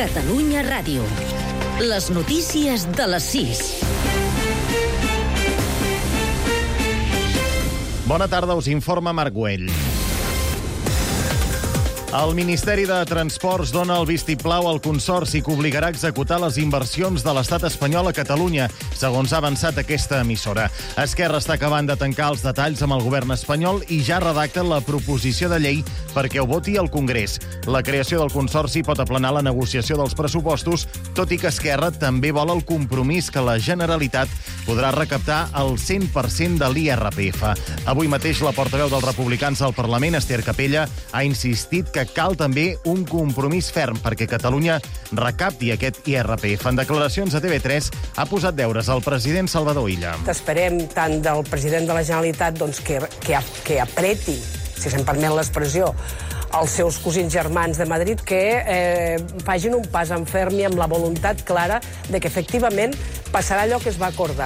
Catalunya Ràdio. Les notícies de les 6. Bona tarda, us informa Marc Güell. El Ministeri de Transports dona el vistiplau al Consorci que obligarà a executar les inversions de l'estat espanyol a Catalunya, segons ha avançat aquesta emissora. Esquerra està acabant de tancar els detalls amb el govern espanyol i ja redacta la proposició de llei perquè ho voti al Congrés. La creació del Consorci pot aplanar la negociació dels pressupostos, tot i que Esquerra també vol el compromís que la Generalitat podrà recaptar el 100% de l'IRPF. Avui mateix la portaveu dels republicans al Parlament, Esther Capella, ha insistit que cal també un compromís ferm perquè Catalunya recapti aquest IRPF. En declaracions a TV3 ha posat deures al president Salvador Illa. Esperem tant del president de la Generalitat que apreti, si se'm permet l'expressió, els seus cosins germans de Madrid, que facin un pas en ferm i amb la voluntat clara de que efectivament passarà allò que es va acordar.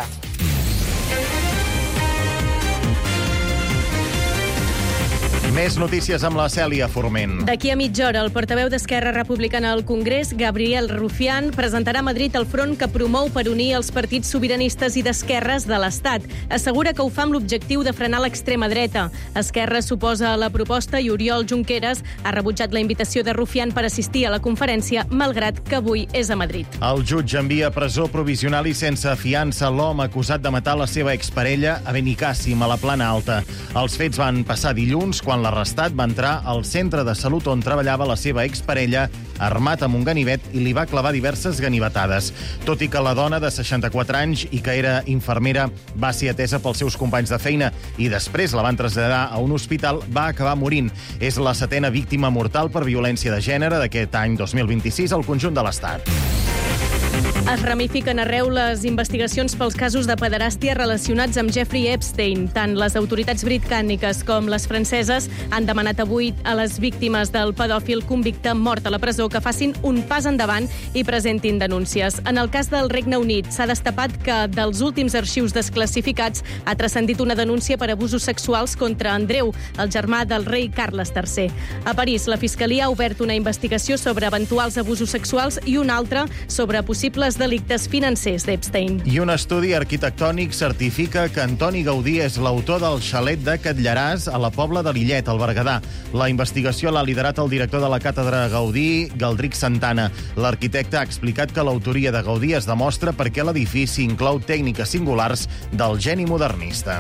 Més notícies amb la Cèlia Forment. D'aquí a mitja hora, el portaveu d'Esquerra Republicana al Congrés, Gabriel Rufián, presentarà a Madrid el front que promou per unir els partits sobiranistes i d'esquerres de l'Estat. Assegura que ho fa amb l'objectiu de frenar l'extrema dreta. Esquerra s'oposa a la proposta i Oriol Junqueras ha rebutjat la invitació de Rufián per assistir a la conferència, malgrat que avui és a Madrid. El jutge envia a presó provisional i sense fiança l'home acusat de matar la seva exparella a Benicàssim, a la Plana Alta. Els fets van passar dilluns, quan l'arrestat va entrar al centre de salut on treballava la seva exparella, armat amb un ganivet, i li va clavar diverses ganivetades. Tot i que la dona de 64 anys i que era infermera va ser atesa pels seus companys de feina i després la van traslladar a un hospital, va acabar morint. És la 7a víctima mortal per violència de gènere d'aquest any 2026 al conjunt de l'Estat. Es ramifiquen arreu les investigacions pels casos de pederàstia relacionats amb Jeffrey Epstein. Tant les autoritats britàniques com les franceses han demanat avui a les víctimes del pedòfil convicte mort a la presó que facin un pas endavant i presentin denúncies. En el cas del Regne Unit s'ha destapat que dels últims arxius desclassificats ha transcendit una denúncia per abusos sexuals contra Andreu, el germà del rei Carles III. A París, la Fiscalia ha obert una investigació sobre eventuals abusos sexuals i una altra sobre possibles delictes financers d'Epstein. I un estudi arquitectònic certifica que Antoni Gaudí és l'autor del xalet de Catllaràs a la Pobla de Lillet, al Berguedà. La investigació l'ha liderat el director de la càtedra Gaudí, Galdric Santana. L'arquitecte ha explicat que l'autoria de Gaudí es demostra perquè l'edifici inclou tècniques singulars del geni modernista.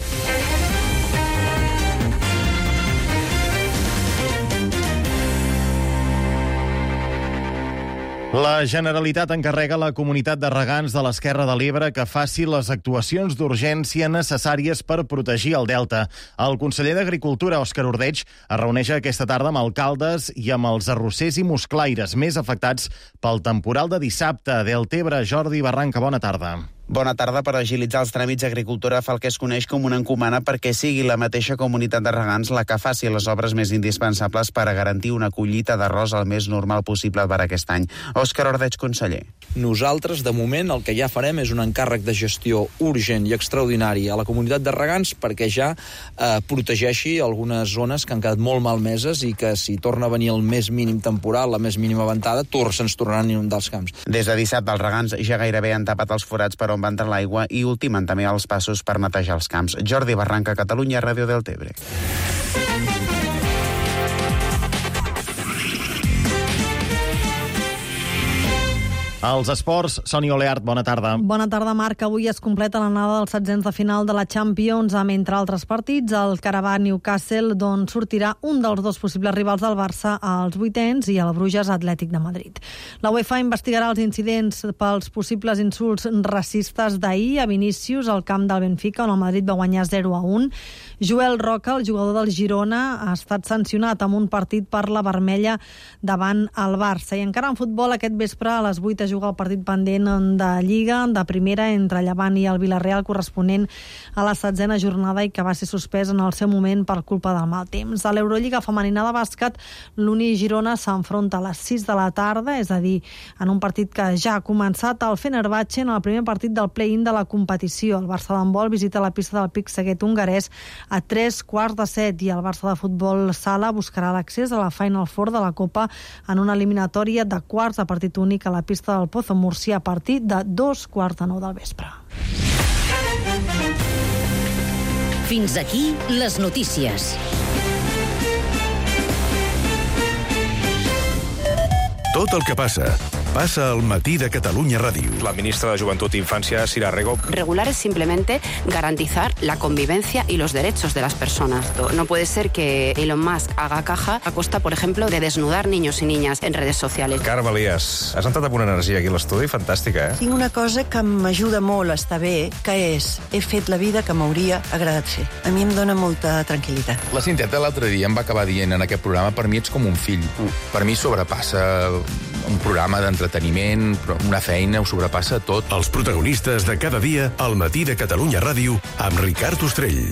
La Generalitat encarrega a la comunitat de regants de l'Esquerra de l'Ebre que faci les actuacions d'urgència necessàries per protegir el delta. El conseller d'Agricultura, Òscar Ordeig, es reuneix aquesta tarda amb alcaldes i amb els arrossers i musclaires més afectats pel temporal de dissabte. Deltebre, Jordi Barranca, bona tarda. Bona tarda. Per agilitzar els tràmits, Agricultura fa el que es coneix com una encomana perquè sigui la mateixa comunitat de regants la que faci les obres més indispensables per a garantir una collita d'arròs el més normal possible per aquest any. Òscar Ordeig, conseller. Nosaltres, de moment, el que ja farem és un encàrrec de gestió urgent i extraordinari a la comunitat de regants perquè ja protegeixi algunes zones que han quedat molt malmeses i que si torna a venir el més mínim temporal, la més mínima ventada, se'ns tornaran a inundar els camps. Des de dissabte, els regants ja gairebé han tapat els forats per on va entrar l'aigua i ultimen també els passos per netejar els camps. Jordi Barranca, Catalunya, Ràdio Deltebre. Als esports, Sònia Oleart, bona tarda. Bona tarda, Marc. Avui es completa l'anada dels setzents de final de la Champions amb, entre altres partits, el Carabao-Newcastle, d'on sortirà un dels dos possibles rivals del Barça als vuitens, i el Bruges Atlètic de Madrid. La UEFA investigarà els incidents pels possibles insults racistes d'ahir a Vinícius al camp del Benfica, on el Madrid va guanyar 0-1. Joel Roca, el jugador del Girona, ha estat sancionat amb un partit per la vermella davant el Barça. I encara en futbol, aquest vespre a les 8 es juga el partit pendent de Lliga, de primera, entre Llevant i el Villarreal, corresponent a la 16a jornada i que va ser suspès en el seu moment per culpa del mal temps. A l'Eurolliga femenina de bàsquet, l'Uni Girona s'enfronta a les 6 de la tarda, és a dir, en un partit que ja ha començat el Fenerbahçe en el primer partit del play-in de la competició. El Barça d'handbol visita la pista del Pic Seguet hongarès a 3:15 i el Barça de futbol sala buscarà l'accés a la Final Four de la Copa en una eliminatòria de quarts de partit únic a la pista del Pozo Murcia a partir de 2:45 del vespre. Fins aquí les notícies. Tot el que passa, passa al matí de Catalunya Ràdio. La ministra de Juventud e Infancia, Sira Rego. Regular es simplemente garantizar la convivencia y los derechos de las personas. No puede ser que Elon Musk haga caja a costa, por ejemplo, de desnudar niños y niñas en redes sociales. Carme Elias, has entrat amb una energia aquí a l'estudi fantàstica, eh? Tinc una cosa que m'ajuda molt a estar bé, que és, he fet la vida que m'hauria agradat fer. A mi em dóna molta tranquil·litat. La Cinteta l'altre dia em va acabar dient en aquest programa, per mi ets com un fill. Per mi sobrepassa un programa d'entreteniment, una feina, ho sobrepassa tot. Els protagonistes de cada dia al matí de Catalunya Ràdio amb Ricard Ostrell.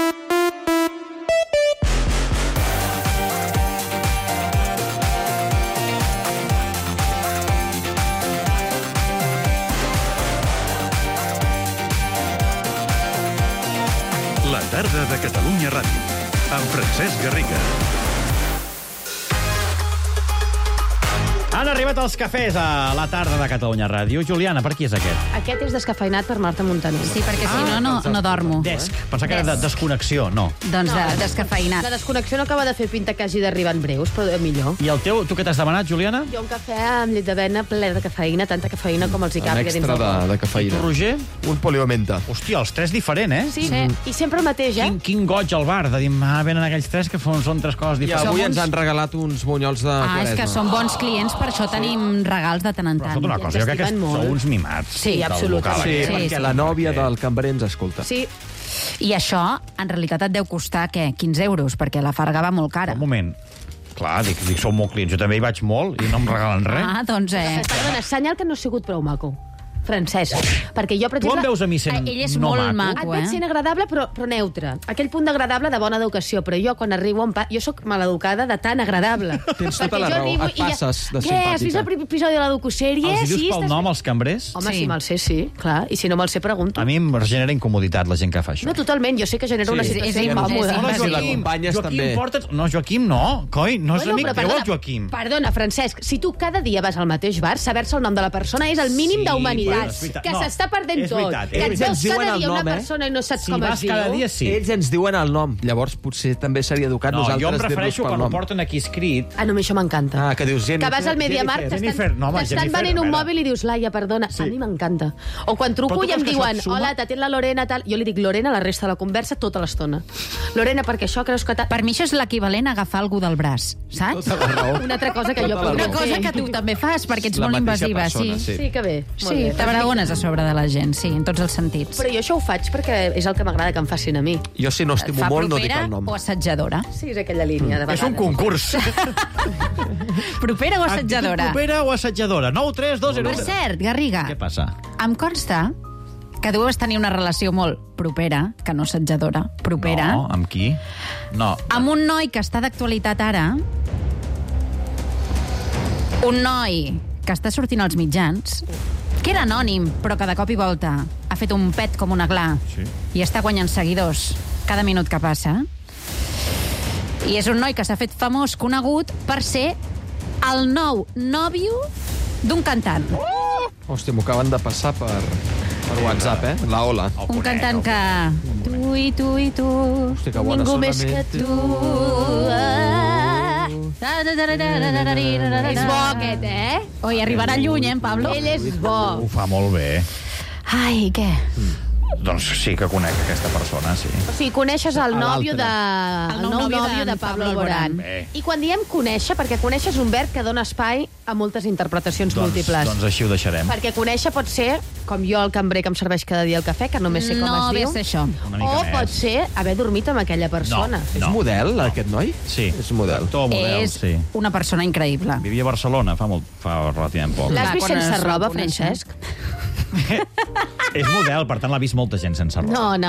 La tarda de Catalunya Ràdio amb Francesc Garriga. Han arribat els cafès a la tarda de Catalunya Ràdio. Juliana, per qui és aquest? Aquest és descafeinat per Marta Montaner. Sí, perquè si no dormo. Desc. Pensava que era de desconnexió, no. Doncs descafeinat. La desconnexió no acaba de fer pinta que hagi d'arribar en breus, però millor. I el teu, tu què t'has demanat, Juliana? Jo un cafè amb llet d'avena ple de cafeïna, tanta cafeïna com els hi càpiga dins del cor. de cafeïna. I tu, Roger? Un poliomenta. Hòstia, els tres diferent, eh? Sí, i sempre el mateix, eh? Quin goig al bar, de dir, venen aquells tres que són tres coses diferents. I avui ens han regalat uns bunyols de Quaresma. És que són bons clients, per això tenim regals de tant en tant. Però una cosa, jo crec que sou uns mimats. Sí, absolutament. Sí, perquè la nòvia del cambrer ens escolta. Sí. I això, en realitat, et deu costar, què? 15 euros, perquè la Farga va molt cara. Un moment. Clar, dic, sou molt clients. Jo també hi vaig molt i no em regalen res. Ah, doncs... Perdona, senyal que no ha sigut prou maco. Francesc, perquè jo, per exemple... Tu em veus a mi sent ell és no molt maco? maco, Et veig sent agradable, però neutre. Aquell punt d'agradable de bona educació, però jo, quan arribo jo sóc maleducada de tan agradable. Tens tota la raó, et passes de simpàtica. Què, has vist el primer episodi de la docusèrie? Els dius pel nom, els cambrers? Home, si me'l sé, sí, clar. I si no me'l sé, pregunto. A mi em genera incomoditat la gent que fa això. No, totalment, jo sé que genera una situació incòmoda. Si l'acompanyes, també. No, Joaquim, no. Coi, no és amic teu, el Joaquim. Perdona, Francesc, si tu cada dia vas al mateix bar, saber-se el nom de la persona és el mínim d'humanitat. Que s'està perdent tot. Que et veus cada dia una persona i no saps com es diu. Cada dia sí. Ells ens diuen el nom. Llavors potser també seria educat nosaltres dir-los pel nom. Jo em refereixo quan ho porten aquí escrit. Ah, no, això m'encanta. Ah, que dius Jennifer. Que vas al MediaMarkt, t'estan venent un mòbil i dius, Laia, perdona, a mi m'encanta. O quan truco i em diuen, hola, t'atén la Lorena, tal. Jo li dic Lorena la resta de la conversa tota l'estona. Lorena, perquè això creus que... Per mi això és l'equivalent a agafar algú del braç, saps? Una altra cosa que jo podria Una cosa que tu també fas, perquè ets molt invasiva. Sí, que bé. Sí, t'abraones a sobre de la gent, sí, en tots els sentits. Però jo això ho faig perquè és el que m'agrada que em facin a mi. Jo, si no estimo molt, no dic el nom. O assetjadora? Sí, és aquella línia, de vegades. És un concurs. Propera o assetjadora? Propera o assetjadora? 9 3 2 0. Per cert, Garriga. Què passa? Em consta que tu vas tenir una relació molt propera, que no assetjadora, propera. No, amb qui? No. Amb un noi que està d'actualitat ara. Un noi que està sortint als mitjans, que era anònim, però que de cop i volta ha fet un pet com una gla i està guanyant seguidors cada minut que passa. I és un noi que s'ha fet famós, conegut, per ser el nou nòvio d'un cantant. Hòstia, m'ho acaben de passar per WhatsApp, la Ola. Un cantant que... Tu i tu i tu, hòstia, que bona ningú sona més que tu. És bo aquest, Oi, arribarà lluny, en Pablo? Ell és bo. Ho fa molt bé. Ai, què? Doncs sí que conec aquesta persona, sí. O sigui, coneixes el nou nòvio de Pablo Alborán. I quan diem conèixer, perquè conèixer és un verb que dona espai a moltes interpretacions múltiples. Doncs així ho deixarem. Perquè conèixer pot ser, com jo el cambrer que em serveix cada dia el cafè, que només sé com es diu. No, ve a ser això. O pot ser haver dormit amb aquella persona. És model, aquest noi? Sí. És model. Actor, model, És una persona increïble. Vivia a Barcelona fa relativament poc. L'has vist sense roba, Francesc? És model, per tant l'ha vist molta gent sense roba. No.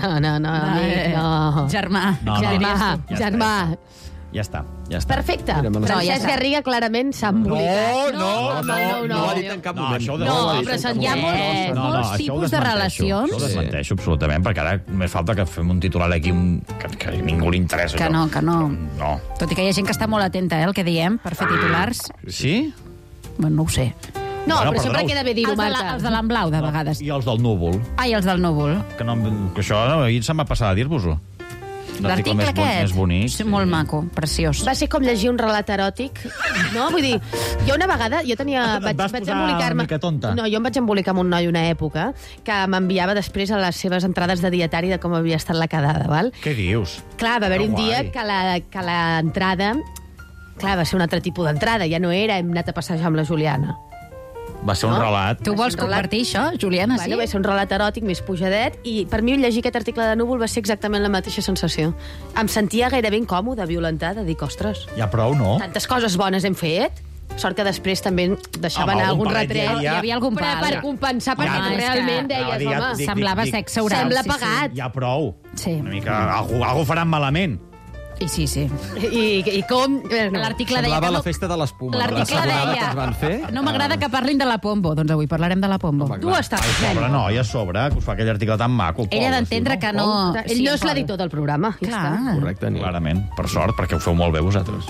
Germà. Germà. Ja està. Perfecte. Francesc Garriga clarament s'ha embolicat. No ho ha dit en cap moment. Hi ha molts tipus de relacions. Això ho desmenteixo absolutament, perquè ara només falta que fem un titular aquí que a ningú li interessa. Que no. No. Tot i que hi ha gent que està molt atenta, el que diem, per fer titulars. Sí? Bueno, no ho sé. No, però sempre queda bé dir-ho, Marta. Els de l'Amblau, de vegades. I els del Núvol. I els del Núvol. Que això ahir se'm va passar a dir-vos-ho. L'article aquest? Més bonic. És molt maco, preciós. Va ser com llegir un relat eròtic, no? Vull dir, jo una vegada, vaig embolicar-me... una mica tonta? No, jo em vaig embolicar amb un noi una època que m'enviava després a les seves entrades de dietari de com havia estat la quedada, val? Què dius? Clar, va haver un dia que l'entrada... Clar, va ser un altre tipus d'entrada, ja no era hem anat a passejar amb la Juliana. Va ser un relat. Tu vols compartir això, Juliana, sí? Va ser un relat eròtic més pujadet i per mi llegir aquest article de Núvol va ser exactament la mateixa sensació. Em sentia gairebé incòmoda, violentada, dic, ostres... Ja prou, no? Tantes coses bones hem fet... Sort que després també deixaven algun retret. Hi havia algun pal. Per compensar, perquè realment deies, home... Semblava sexe oral. Sembla pagat. Ja prou. Sí. Una mica... Algú faran malament. I sí. I com... L'article deia... Semblava la festa de l'espuma. L'article deia... Que van fer. No m'agrada que parlin de la Pombo. Doncs avui parlarem de la Pombo. Tu estàs fent. Pobre noi, a sobre, que us fa aquell article tan maco. Ella ha d'entendre que no... Ell no és l'editor del programa. Clar. Correcte. Clarament, per sort, perquè ho feu molt bé vosaltres.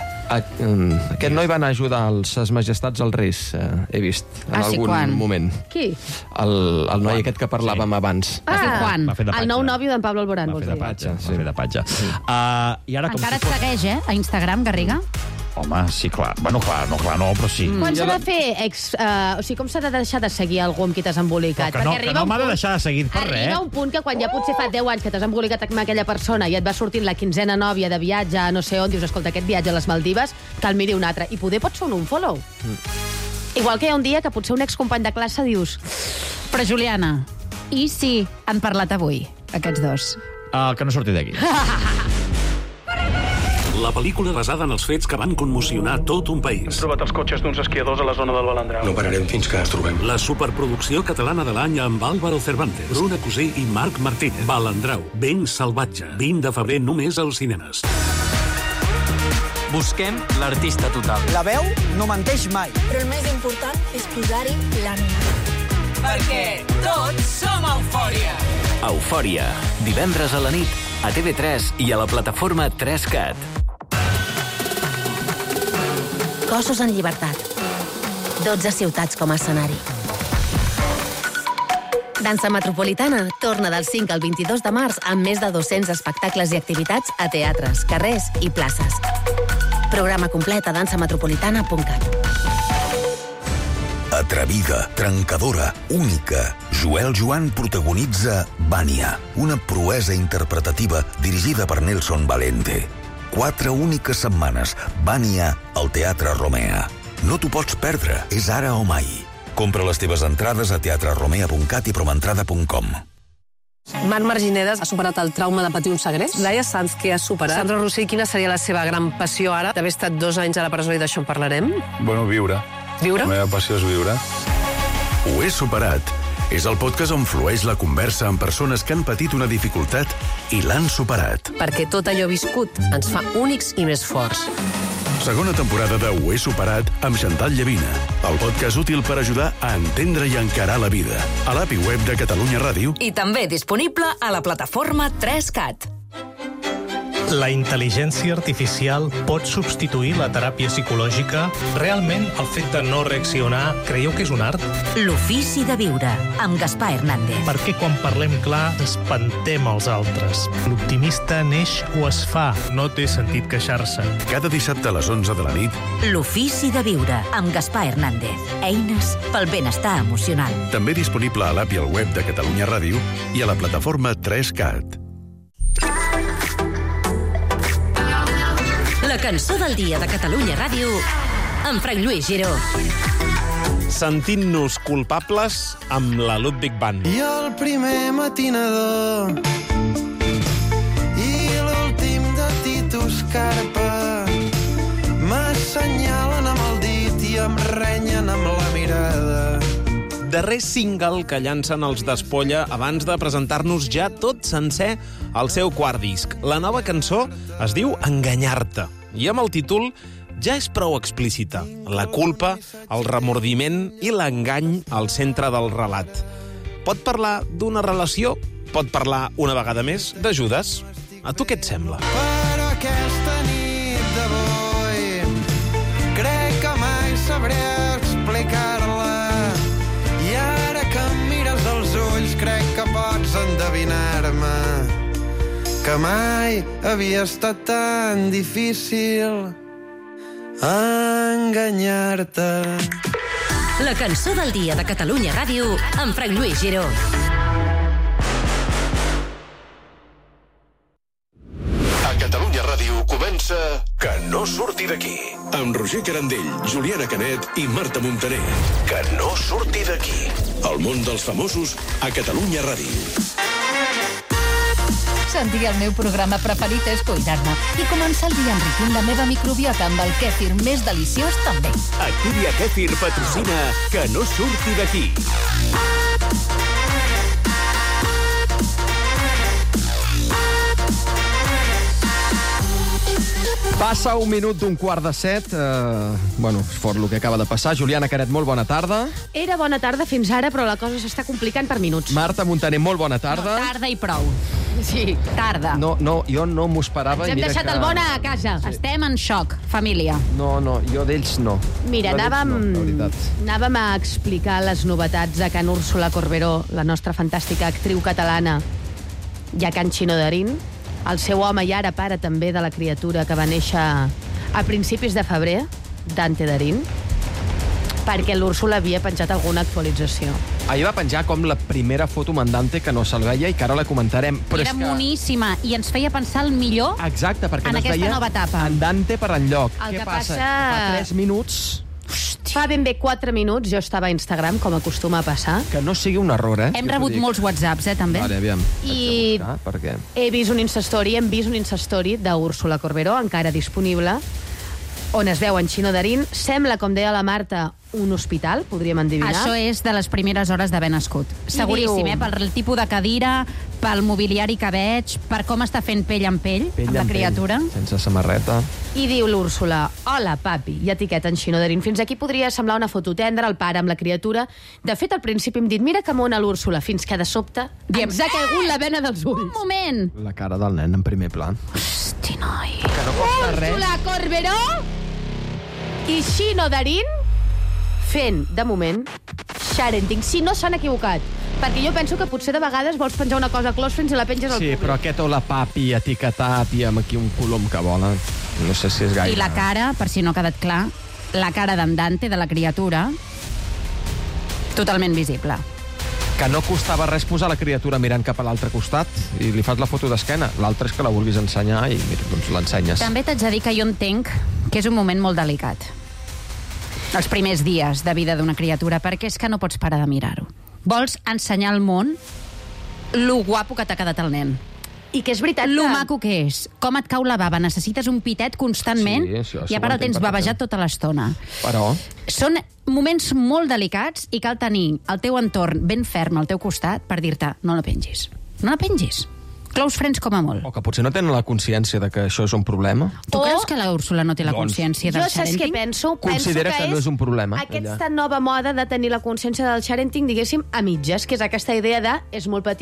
Aquest noi va anar a ajudar els Ses Majestats als Reis, he vist, en algun moment. Qui? El noi aquest que parlàvem abans. Quan? El nou nòvio d'en Pablo Alborán. Va fer de patge. Encara et segueix, a Instagram, Garriga? Home, sí, clar. Bueno, clar, no, però sí. Quan s'ha de fer o sigui, com s'ha de deixar de seguir algú amb qui t'has embolicat? Que no m'ha de deixar de seguir per res. Arriba un punt que quan ja potser fa 10 anys que t'has embolicat amb aquella persona i et va sortint la 15a nòvia de viatge a no sé on, dius, escolta, aquest viatge a les Maldives, que el miri un altre. I poder pots fer un unfollow. Igual que hi ha un dia que potser un excompany de classe dius... Però, Juliana, i si han parlat avui, aquests dos? Que no surti d'aquí. La pel·lícula basada en els fets que van commocionar tot un país. Hem trobat els cotxes d'uns esquiadors a la zona del Balandrau. No pararem fins que els trobem. La superproducció catalana de l'any amb Álvaro Cervantes, Bruna Cosí i Marc Martínez. Balandrau, ben salvatge. 20 de febrer només als cinemes. Busquem l'artista total. La veu no menteix mai. Però el més important és posar-hi l'ànima. Perquè tots som Eufòria. Eufòria. Divendres a la nit, a TV3 i a la plataforma 3CAT. Cossos en llibertat. 12 ciutats com a escenari. Dansa Metropolitana torna del 5 al 22 de març amb més de 200 espectacles i activitats a teatres, carrers i places. Programa complet a dansametropolitana.cat. Atrevida, trencadora, única. Joel Joan protagonitza Vania, una proesa interpretativa dirigida per Nelson Valente. 4 úniques setmanes. Vania al Teatre Romea. No t'ho pots perdre. És ara o mai. Compra les teves entrades a teatreromea.cat i promentrada.com. Marc Marginedes ha superat el trauma de patir un segrest. Laia Sanz, què ha superat? Sandra Rossell, quina seria la seva gran passió ara? D'haver estat 2 anys a la presó i d'això en parlarem. Bueno, viure. Viure? La meva passió és viure. Ho he superat. És el podcast on flueix la conversa amb persones que han patit una dificultat i l'han superat. Perquè tot allò viscut ens fa únics i més forts. Segona temporada de Ho he superat amb Chantal Llavina. El podcast útil per ajudar a entendre i encarar la vida. A l'app i web de Catalunya Ràdio. I també disponible a la plataforma 3CAT. La intel·ligència artificial pot substituir la teràpia psicològica? Realment, el fet de no reaccionar, creieu que és un art? L'ofici de viure, amb Gaspar Hernández. Perquè quan parlem clar, espantem els altres. L'optimista neix o es fa, no té sentit queixar-se. Cada dissabte a les 11 de la nit, L'ofici de viure, amb Gaspar Hernández. Eines pel benestar emocional. també disponible a l'app i al web de Catalunya Ràdio i a la plataforma 3CAT. La cançó del dia de Catalunya Ràdio amb Frank Lluís Giró. Sentint-nos culpables amb la Ludwig Band. I el primer matinador i l'últim de Titus Carpa m'assenyalen amb el dit i em renyen amb la mirada. Darrer single que llancen els Despolla abans de presentar-nos ja tot sencer al seu quart disc. La nova cançó es diu Enganyar-te i amb el títol ja és prou explícita. La culpa, el remordiment i l'engany al centre del relat. Pot parlar d'una relació, pot parlar una vegada més de Judes. A tu què et sembla? Però aquesta nit d'avui crec que mai sabré explicar-la. I ara que em mires als ulls crec que pots endevinar-me que mai havia estat tan difícil enganyar-te. La cançó del dia de Catalunya Ràdio amb Frank Lluís Giró. A Catalunya Ràdio comença Que no surti d'aquí. Amb Roger Carandell, Juliana Canet i Marta Montaner. Que no surti d'aquí. El món dels famosos a Catalunya Ràdio. Sentir el meu programa preferit és cuidar-me i començar el dia enriquint la meva microbiota amb el kèfir més deliciós també. Activia Kèfir patrocina Que no surti d'aquí. Passa un minut d'un quart de set. Bueno, és fort el que acaba de passar. Juliana Canet, molt bona tarda. Era bona tarda fins ara, però la cosa s'està complicant per minuts. Marta Montaner, molt bona tarda. No, tarda i prou. Sí, tarda. No, jo no m'ho esperava. Ens hem deixat el Bona a casa. Estem en xoc, família. No, jo d'ells no. Mira, anàvem a explicar les novetats de Can Úrsula Corberó, la nostra fantàstica actriu catalana, i a Can Xino Darín, el seu home i ara pare també de la criatura que va néixer a principis de febrer, Dante Darín, perquè l'Úrsula havia penjat alguna actualització. Ahir va penjar com la primera foto amb en Dante, que no se'l veia i que ara la comentarem. Però era moníssima i ens feia pensar el millor exacte, perquè en aquesta nova etapa. En Dante per enlloc. El Què que passa? passa... Fa 3 minuts... Fa ben bé 4 minuts jo estava a Instagram, com acostuma a passar. Que no sigui un error, Hem rebut molts whatsapps, també. Vale, aviam. I perquè hem vist un Instastory d'Úrsula Corberó, encara disponible, on es veu en Xino Darín. Sembla, com deia la Marta, un hospital, podríem endevinar. Això és de les primeres hores d'haver nascut. Seguríssim, pel tipus de cadira, pel mobiliari que veig, per com està fent pell amb pell amb la criatura. Sense samarreta. I diu l'Úrsula, hola, papi, i etiqueta en Xino Darín. Fins aquí podria semblar una foto tendra, el pare amb la criatura. De fet, al principi hem dit, mira que mona l'Úrsula, fins que de sobte ens ha caigut la vena dels ulls. Un moment! La cara del nen en primer pla. Hosti, noi. Que no costa res. Úrsula Corberó i Xino Darín fent, de moment, sharenting. Si no s'han equivocat. Perquè jo penso que potser de vegades vols penjar una cosa a close friends i la penges al Sí, públic. però aquest hola papi etiquetat i amb aquí un colom que vola, no sé si és gaire. I la cara, per si no ha quedat clar, la cara d'en Dante, de la criatura, totalment visible. Que no costava res posar la criatura mirant cap a l'altre costat i li fas la foto d'esquena. L'altre és que la vulguis ensenyar i mira, doncs l'ensenyes. També t'haig de dir que jo entenc que és un moment molt delicat. Els primers dies de vida d'una criatura, perquè és que no pots parar de mirar-ho. Vols ensenyar al món lo guapo que t'ha quedat el nen. I que és veritat lo maco que és. Com et cau la bava, necessites un pitet constantment i a part el tens babejat tota l'estona. Però... Són moments molt delicats i cal tenir el teu entorn ben ferm al teu costat per dir-te no la pengis. No la pengis. Close friends com a molt. O que potser no tenen la consciència de que això és un problema. Tu creus que la Úrsula no té la consciència del sharenting? Jo saps què penso? Considera que no és un problema. Aquesta nova moda de tenir la consciència del sharenting, diguéssim, a mitges, que és aquesta idea de és molt petit,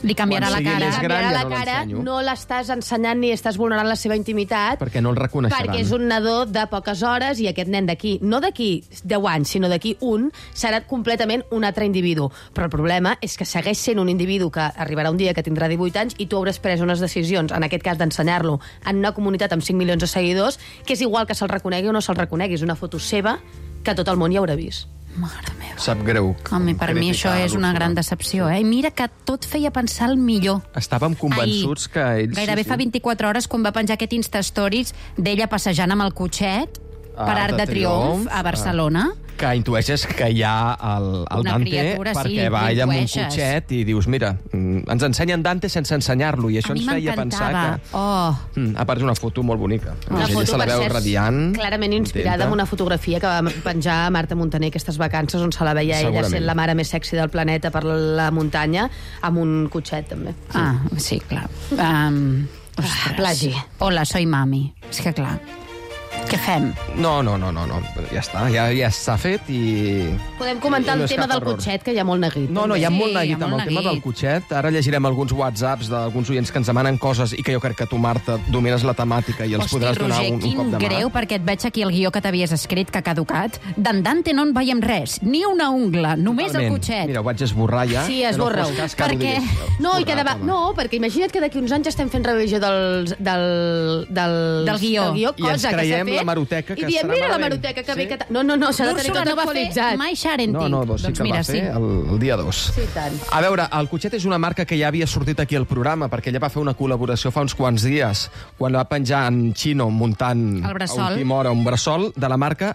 Li canviarà la cara. Canviarà la cara, no l'estàs ensenyant ni estàs vulnerant la seva intimitat. Perquè no el reconeixeran. Perquè és un nadó de poques hores i aquest nen d'aquí, no d'aquí 10 anys, sinó d'aquí serà completament un altre individu. Però el problema és que segueix sent un individu que arribarà un dia que tindrà 18 anys i tu hauràs pres unes decisions, en aquest cas d'ensenyar-lo en una comunitat amb 5 milions de seguidors, que és igual que se'l reconegui o no se'l reconegui. És una foto seva que tot el món ja haurà vist. Mare meva. Sap greu. Home, per mi això és una gran decepció, eh? Mira que tot feia pensar el millor. Estàvem convençuts que ells... Gairebé fa 24 hores, quan va penjar aquest Insta-Stories d'ella passejant amb el cotxet per Arc de Triomf a Barcelona. Que intueixes que hi ha el Dante, perquè va ella amb un cotxet i dius, mira, ens ensenyen Dante sense ensenyar-lo, i això ens feia pensar que... A part, és una foto molt bonica. Una foto, se la veu radiant. Clarament inspirada en una fotografia que va penjar Marta Montaner aquestes vacances, on se la veia ella sent la mare més sexy del planeta per la muntanya, amb un cotxet, també. Ah, sí, clar. Plagi. Hola, soy mami. És que clar... Què fem? No, ja està, ja s'ha fet i... Podem comentar el tema del cotxet, que hi ha molt neguit. No, hi ha molt neguit amb el tema del cotxet. Ara llegirem alguns whatsapps d'alguns oients que ens demanen coses i que jo crec que tu, Marta, domines la temàtica i els podràs donar un cop de mà. Quin greu, perquè et veig aquí el guió que t'havies escrit, que ha caducat. D'en Dante no en veiem res, ni una ungla, només el cotxet. Mira, ho vaig esborrar ja. Sí, esborra-ho. Perquè... No, perquè imagina't que d'aquí uns anys estem fent revisió del guió, cosa que s'ha fet. La maroteca, que i diem, mira la maroteca que ve... No, s'ha de tenir tot actualitzat. Mai Sharenting. No, sí que va fer el dia 2. Sí, tant. A veure, el cotxet és una marca que ja havia sortit aquí al programa, perquè ella va fer una col·laboració fa uns quants dies, quan va penjar en Chino muntant a última hora un bressol de la marca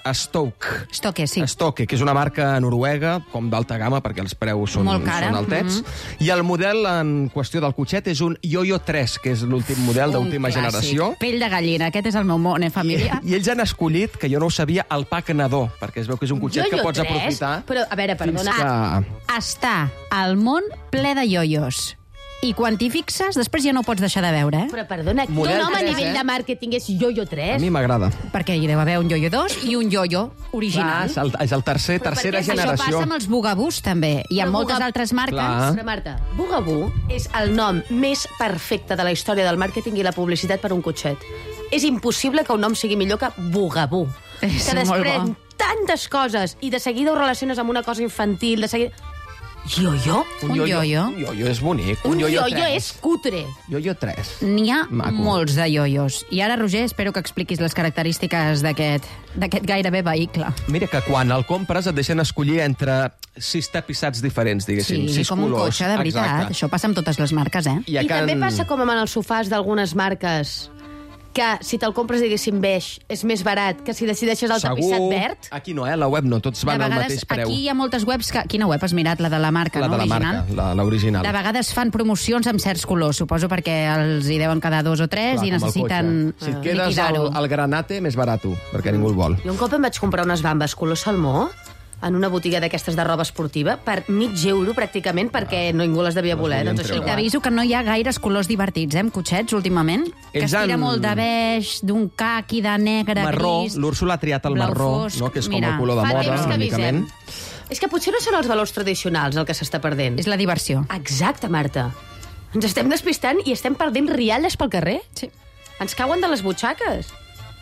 Stoke. Stoke, sí. Stoke, que és una marca noruega, com d'alta gamma, perquè els preus són altets. I el model en qüestió del cotxet és un Yoyo 3, que és l'últim model d'última generació. Pell de gallina, aquest és el meu món, família. I ells han escollit, que jo no ho sabia, el pack nadó, perquè es veu que és un cotxet que pots aprofitar. Però, a veure, perdona. Està al món ple de ioios. I quan t'hi fixes, després ja no ho pots deixar de veure, eh? Però, perdona, un home a nivell de màrqueting és Yoyo 3? A mi m'agrada. Perquè hi deu haver un Yoyo 2 i un Yoyo original. És el tercera generació. Això passa amb els Bugabús, també. Hi ha moltes altres marques. Però, Marta, Bugaboo és el nom més perfecte de la història del màrqueting i la publicitat per un cotxet. És impossible que un nom sigui millor que Bugaboo. Que desprèn tantes coses i de seguida ho relaciones amb una cosa infantil, de seguida... Yoyo? Un yoyo? Un yoyo és bonic. Un yoyo és cutre. Yoyo 3. N'hi ha molts de yoyos. I ara, Roger, espero que expliquis les característiques d'aquest gairebé vehicle. Mira que quan el compres et deixen escollir entre 6 tapissats diferents, diguéssim. 6 colors. Sí, com un cotxe, de veritat. Exacte. Això passa amb totes les marques, eh? I també passa com amb els sofàs d'algunes marques, que si te'l compres, diguéssim, beix, és més barat que si decideixes el tapissat verd. Aquí no, la web no, tots van al mateix preu. Aquí hi ha moltes webs que... Quina web has mirat? La de la marca, no? La de la marca, l'original. De vegades fan promocions amb certs colors, suposo perquè els hi deuen quedar 2 o 3 i necessiten liquidar-ho. Si et quedes el granate, més barat, perquè ningú el vol. I un cop em vaig comprar unes bambes color salmó, en una botiga d'aquestes de roba esportiva, per €0,5 pràcticament, perquè ningú les devia voler. T'aviso que no hi ha gaires colors divertits, amb cotxets, últimament. Que es tira molt de beix, d'un caqui, de negre, gris... L'Úrsula ha triat el marró, que és com el color de moda, una micament. És que potser no són els valors tradicionals el que s'està perdent. És la diversió. Exacte, Marta. Ens estem despistant i estem perdent rialles pel carrer. Sí. Ens cauen de les butxaques.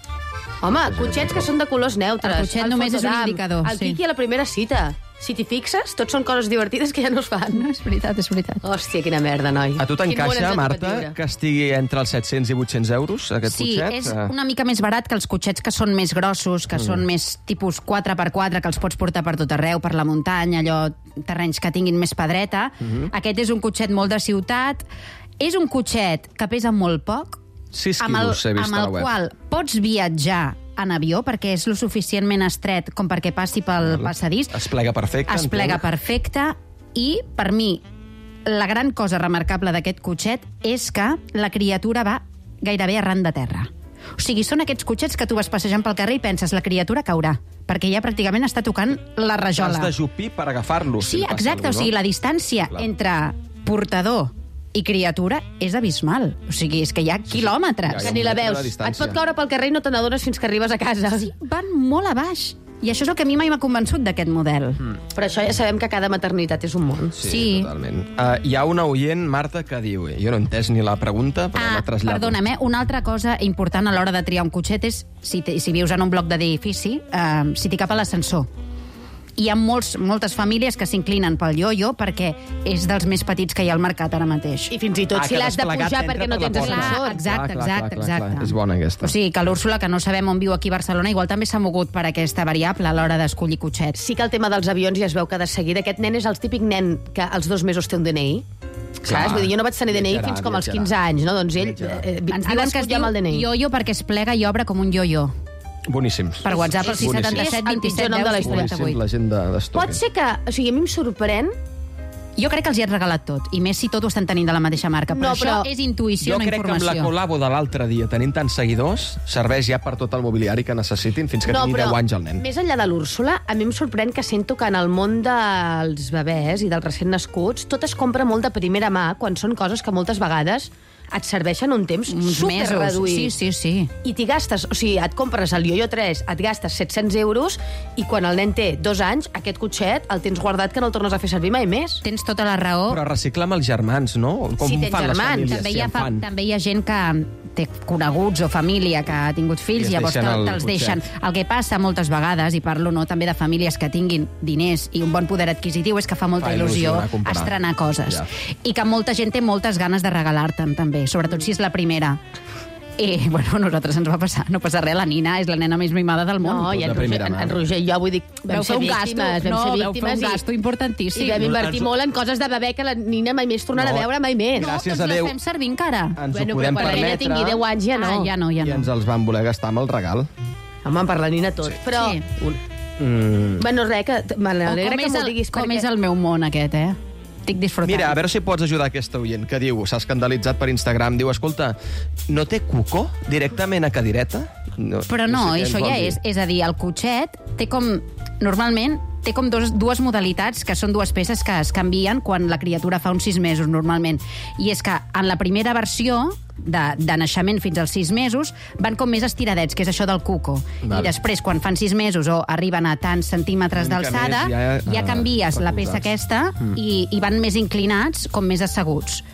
Home, cotxets que són de colors neutres. El cotxet només és un indicador. El Quiqui a la primera cita. Si t'hi fixes, tots són coses divertides que ja no es fan. No, és veritat, és veritat. Hòstia, quina merda, noi. A tu t'encaixa, Marta, que estigui entre els 700 i 800 euros, aquest cotxet? Sí, és una mica més barat que els cotxets que són més grossos, que són més tipus 4x4, que els pots portar per tot arreu, per la muntanya, allò, terrenys que tinguin més pedreta. Aquest és un cotxet molt de ciutat. És un cotxet que pesa molt poc, 6 quilos, he vist a la web. Amb el qual pots viatjar en avió, perquè és lo suficientment estret com perquè passi pel passadís. Es plega perfecte. Es plega perfecte, i per mi la gran cosa remarcable d'aquest cotxet és que la criatura va gairebé arran de terra. O sigui, són aquests cotxets que tu vas passejant pel carrer i penses, la criatura caurà, perquè ja pràcticament està tocant la rajola. Has d'ajupir per agafar-lo. Sí, exacte, o sigui, la distància entre portador i criatura és abismal. O sigui, és que hi ha quilòmetres. Que ni la veus. Et pot caure pel carrer i no te n'adones fins que arribes a casa. Sí, van molt a baix. I això és el que a mi mai m'ha convençut d'aquest model. Però això ja sabem que cada maternitat és un món. Sí. Totalment. Hi ha una oient, Marta, que diu... Jo no he entès ni la pregunta, però la trasllado. Perdona'm, una altra cosa important a l'hora de triar un cotxet és, si vius en un bloc d'edifici, si t'hi cap a l'ascensor. Hi ha moltes famílies que s'inclinen pel ioio perquè és dels més petits que hi ha al mercat ara mateix. I fins i tot si l'has de pujar perquè no tens ascensor. Exacte. És bona aquesta. O sigui, que l'Úrsula, que no sabem on viu aquí a Barcelona, igual també s'ha mogut per aquesta variable a l'hora d'escollir cotxets. Sí que el tema dels avions ja es veu que de seguida aquest nen és el típic nen que als 2 mesos té un DNI. Saps? Vull dir, jo no vaig tenir DNI fins com als 15 anys, no? Doncs ell ens diuen que es diu ioio perquè es plega i obre com un ioio. Boníssims. Per WhatsApp, el 677 27 10 48. La gent d'Estoque. Pot ser que... O sigui, a mi em sorprèn... Jo crec que els hi has regalat tot, i més si tot ho estan tenint de la mateixa marca. Però això és intuïció, no informació. Jo crec que amb la col·labo de l'altre dia, tenint tants seguidors, serveix ja per tot el mobiliari que necessitin fins que tingui 10 anys el nen. Més enllà de l'Úrsula, a mi em sorprèn que sento que en el món dels bebès i dels recent nascuts tot es compra molt de primera mà quan són coses que moltes vegades et serveixen un temps superreduït. Sí. I t'hi gastes, o sigui, et compres el ioio 3, et gastes 700 euros i quan el nen té 2 anys, aquest cotxet el tens guardat que no el tornes a fer servir mai més. Tens tota la raó. Però reciclar amb els germans, no? Com si tens fan germans. les famílies? També hi ha gent que té coneguts o família que ha tingut fills i llavors te'ls deixen. El que passa moltes vegades, i parlo també de famílies que tinguin diners i un bon poder adquisitiu, és que fa molta il·lusió estrenar coses. I que molta gent té moltes ganes de regalar-te'n, també, sobretot si és la primera. I, bueno, a nosaltres ens va passar. No passa res, la Nina és la nena més mimada del món. No, i en Roger i jo, vull dir, vam ser víctimes. Vau fer un gasto importantíssim. I vam invertir molt en coses de bebè que la Nina mai més tornarà a veure, mai més. Gràcies a No, Déu. tots les fem servir encara. Ens ho podem permetre. Quan la Nina tingui 10 anys ja no. Ja no. I ens els van voler gastar amb el regal. Home, per la Nina tot. Però... Bueno, res, que m'alegra que m'ho diguis. Com és el meu món aquest, Estic disfrutant. Mira, a veure si pots ajudar aquesta oient que diu, s'ha escandalitzat per Instagram, diu, escolta, no té cuco directament a cadireta? No, però no, això ja és. És a dir, el cotxet té com... Normalment té com dues modalitats, que són 2 peces que es canvien quan la criatura fa uns 6 mesos, normalment. I és que en la primera versió de naixement fins als 6 mesos van com més estiradets, que és això del cuco. I després, quan fan 6 mesos o arriben a tants centímetres d'alçada, ja canvies la peça aquesta i van més inclinats, com més asseguts.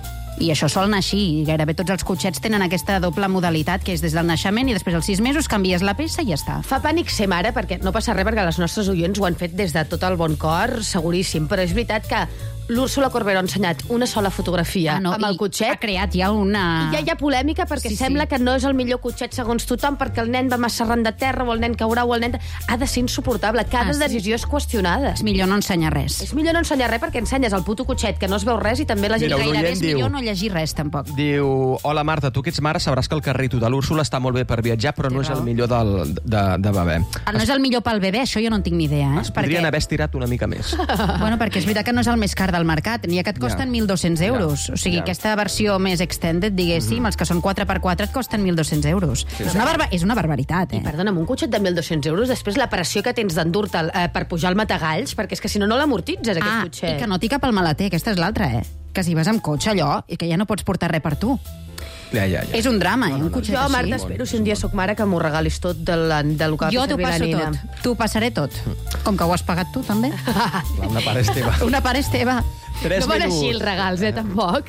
I això sol anar així, i gairebé tots els cotxets tenen aquesta doble modalitat, que és des del naixement i després als 6 mesos canvies la peça i ja està. Fa pànic ser mare, perquè no passa res, perquè les nostres oients ho han fet des de tot el bon cor, seguríssim, però és veritat que l'Úrsula Corbero ha ensenyat una sola fotografia amb el cotxet. Ha creat ja una... I ja hi ha polèmica perquè sembla que no és el millor cotxet segons tothom, perquè el nen va massa arran de terra, o el nen caurà, o el nen... Ha de ser insuportable. Cada decisió és qüestionada. És millor no ensenyar res. És millor no ensenyar res perquè ensenyes el puto cotxet, que no es veu res, i també la gent... Gairebé és millor no llegir res, tampoc. Diu, hola Marta, tu que ets mare sabràs que el carrito de l'Úrsula està molt bé per viatjar, però no és el millor de bebè. No és el millor pel bebè, això jo no en tinc ni idea. Es podrien haver estirat una mica més. Bueno, perquè és veritat que no és el més car del mercat, n'hi ha que et costen 1.200 euros. O sigui, aquesta versió més extended, diguéssim, els que són 4x4 et costen 1.200 euros. És una barbaritat, I perdona'm, un cotxet de 1.200 euros, després la pressió que tens d'endur-te'l per pujar al matagalls, perquè és que si no, no l'amortitzes, aquest cotxet. I que no t'hi cap al maleter, aquesta és l'altra, Que si vas amb cotxe, allò, i que ja no pots portar res per tu. Ja. És un drama, un cotxet així. Jo, Marta, espero si un dia soc mare que m'ho regalis tot del que jo t'ho passo tot. T'ho passaré tot. Com que ho has pagat tu, també. Una part és teva. Una part és teva. No van així els regals, tampoc.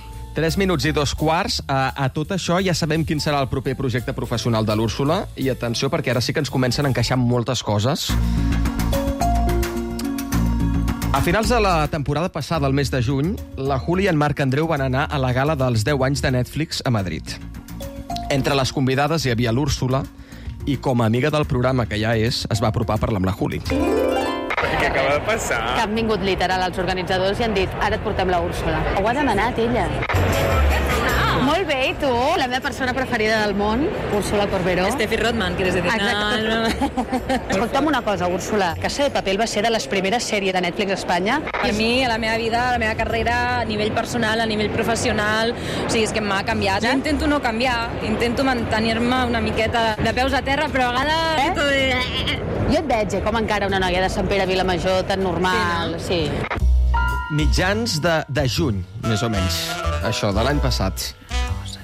3 minuts i 2 quarts. A tot això ja sabem quin serà el proper projecte professional de l'Úrsula. I atenció, perquè ara sí que ens comencen a encaixar moltes coses. A finals de la temporada passada, el mes de juny, la Júlia i en Marc Andreu van anar a la gala dels 10 anys de Netflix a Madrid. Entre les convidades hi havia l'Úrsula i, com a amiga del programa que ja és, es va apropar a parlar amb la Júlia. Què acaba de passar? Que han vingut literal els organitzadors i han dit, ara et portem la Úrsula. Ho ha demanat ella. Molt bé, i tu? La meva persona preferida del món, Úrsula Corbero. Steffi Rodman, quieres decir. Escolta'm una cosa, Úrsula. Casa de Papel va ser de les primeres sèries de Netflix a Espanya. Per mi, a la meva vida, a la meva carrera, a nivell personal, a nivell professional, o sigui, és que m'ha canviat. Jo intento no canviar, intento mantenir-me una miqueta de peus a terra, però a vegades... Jo et veig, com encara una noia de Sant Pere Vilamajor, tan normal, sí. Mitjans de juny, més o menys, això, de l'any passat.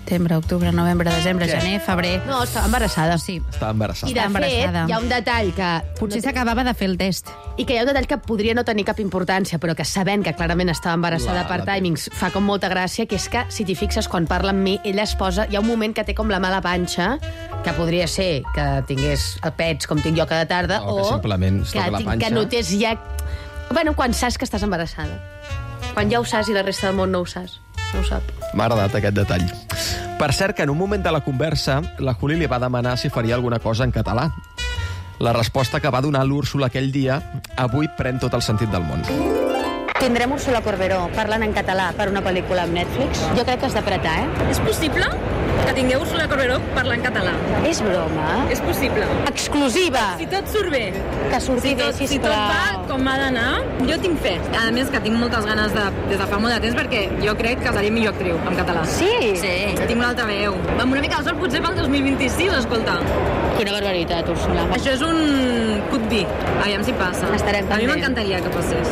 setembre, octubre, novembre, desembre, gener, febrer... No, estava embarassada. Sí. Estava embarassada. I de fet, hi ha un detall que... Potser s'acabava de fer el test. I que hi ha un detall que podria no tenir cap importància, però que sabent que clarament estava embarassada per timings fa com molta gràcia, que és que, si t'hi fixes, quan parla amb mi, ella es posa... Hi ha un moment que té com la mala panxa, que podria ser que tingués pets com tinc jo cada tarda, o que simplement es toca la panxa. Que notés ja... Bueno, quan saps que estàs embarassada. Quan ja ho saps i la resta del món no ho saps. No ho sap. M'ha agradat aquest detall. Per cert, que en un moment de la conversa, la Juli li va demanar si faria alguna cosa en català. La resposta que va donar l'Úrsula aquell dia avui pren tot el sentit del món. Tindrem Úrsula Corberó parlant en català per una pel·lícula amb Netflix? Jo crec que has d'apretar, És possible que tingueu Úrsula Corberó parlant en català? És broma? És possible. Exclusiva! Si tot surt bé. Que surti bé, Si tot va com ha d'anar, jo tinc fe. A més, que tinc moltes ganes des de fa molt de temps, perquè jo crec que seré millor actriu en català. Sí? Sí, tinc una altra veu. Amb una mica de sort, potser pel 2026, escolta. Quina barbaritat, Úrsula. Això és un could be. Aviam si passa. Estarem A mi pendents. m'encantaria que passés.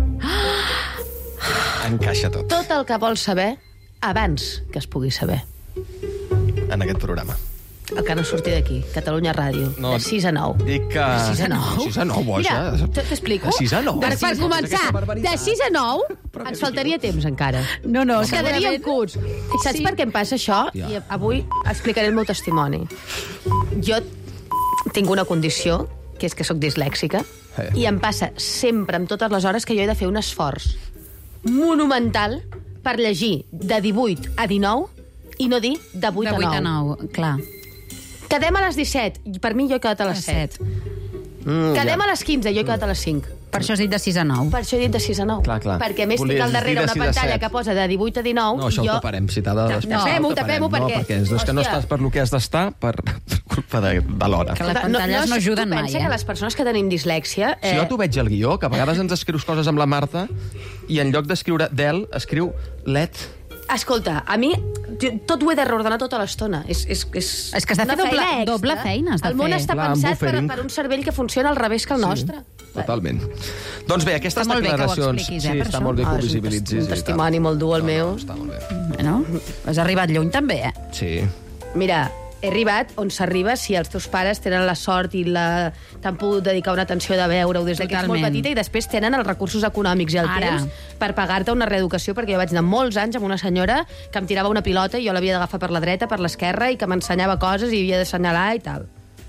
Encaixa tot. Tot el que vols saber abans que es pugui saber. En aquest programa. El que no surti d'aquí, Catalunya Ràdio, de 6 a 9. Dic que... De 6 a 9? De 6 a 9, boja. Mira, t'explico. De 6 a 9? Per començar, de 6 a 9 ens faltaria temps encara. No, Ens quedaríem curts. Saps per què em passa això? Ja. I avui explicaré el meu testimoni. Jo tinc una condició, que és que sóc dislèxica, i em passa sempre, amb totes les hores, que jo he de fer un esforç monumental per llegir de 18 a 19 i no dir de 8 a 9. De 8 a 9, clar. Quedem a les 17, i per mi jo he quedat a les 7. Quedem a les 15, jo he quedat a les 5. Per això has dit de 6 a 9. Per això he dit de 6 a 9. Clar. Perquè a més Volies tinc al darrere dir de una 6 a pantalla 7. que posa de 18 a 19. No, això ho taparem, si t'ha de desplaçar. Tapem-ho, No, perquè és que no Hòstia. estàs per lo que has d'estar per culpa de l'hora. Que les pantalles no ajuden mai, Pensa que les persones que tenim dislèxia... Si jo t'ho veig al guió, que a vegades ens escrius coses amb la Marta i en lloc d'escriure del, escriu let. Escolta, a mi tot ho he de reordenar tota l'estona. És que has de fer doble feina, has de El món fer. està Clar, pensat buffering. per un cervell que funciona al revés que el nostre. Totalment. Doncs bé, aquestes Està molt bé que ho declaracions... expliquis, sí, per està això. molt bé que ho És visibilitzis. un testimoni molt dur, el meu. Està molt bé. Bueno, has arribat lluny també, Sí. Mira, he arribat on s'arriba si els teus pares tenen la sort i t'han pogut dedicar una atenció de veure-ho des que ets molt Totalment. petita i després tenen els recursos econòmics i el Ara. temps per pagar-te una reeducació, perquè jo vaig anar molts anys amb una senyora que em tirava una pilota i jo l'havia d'agafar per la dreta, per l'esquerra, i que m'ensenyava coses i havia d'assenyalar i tal.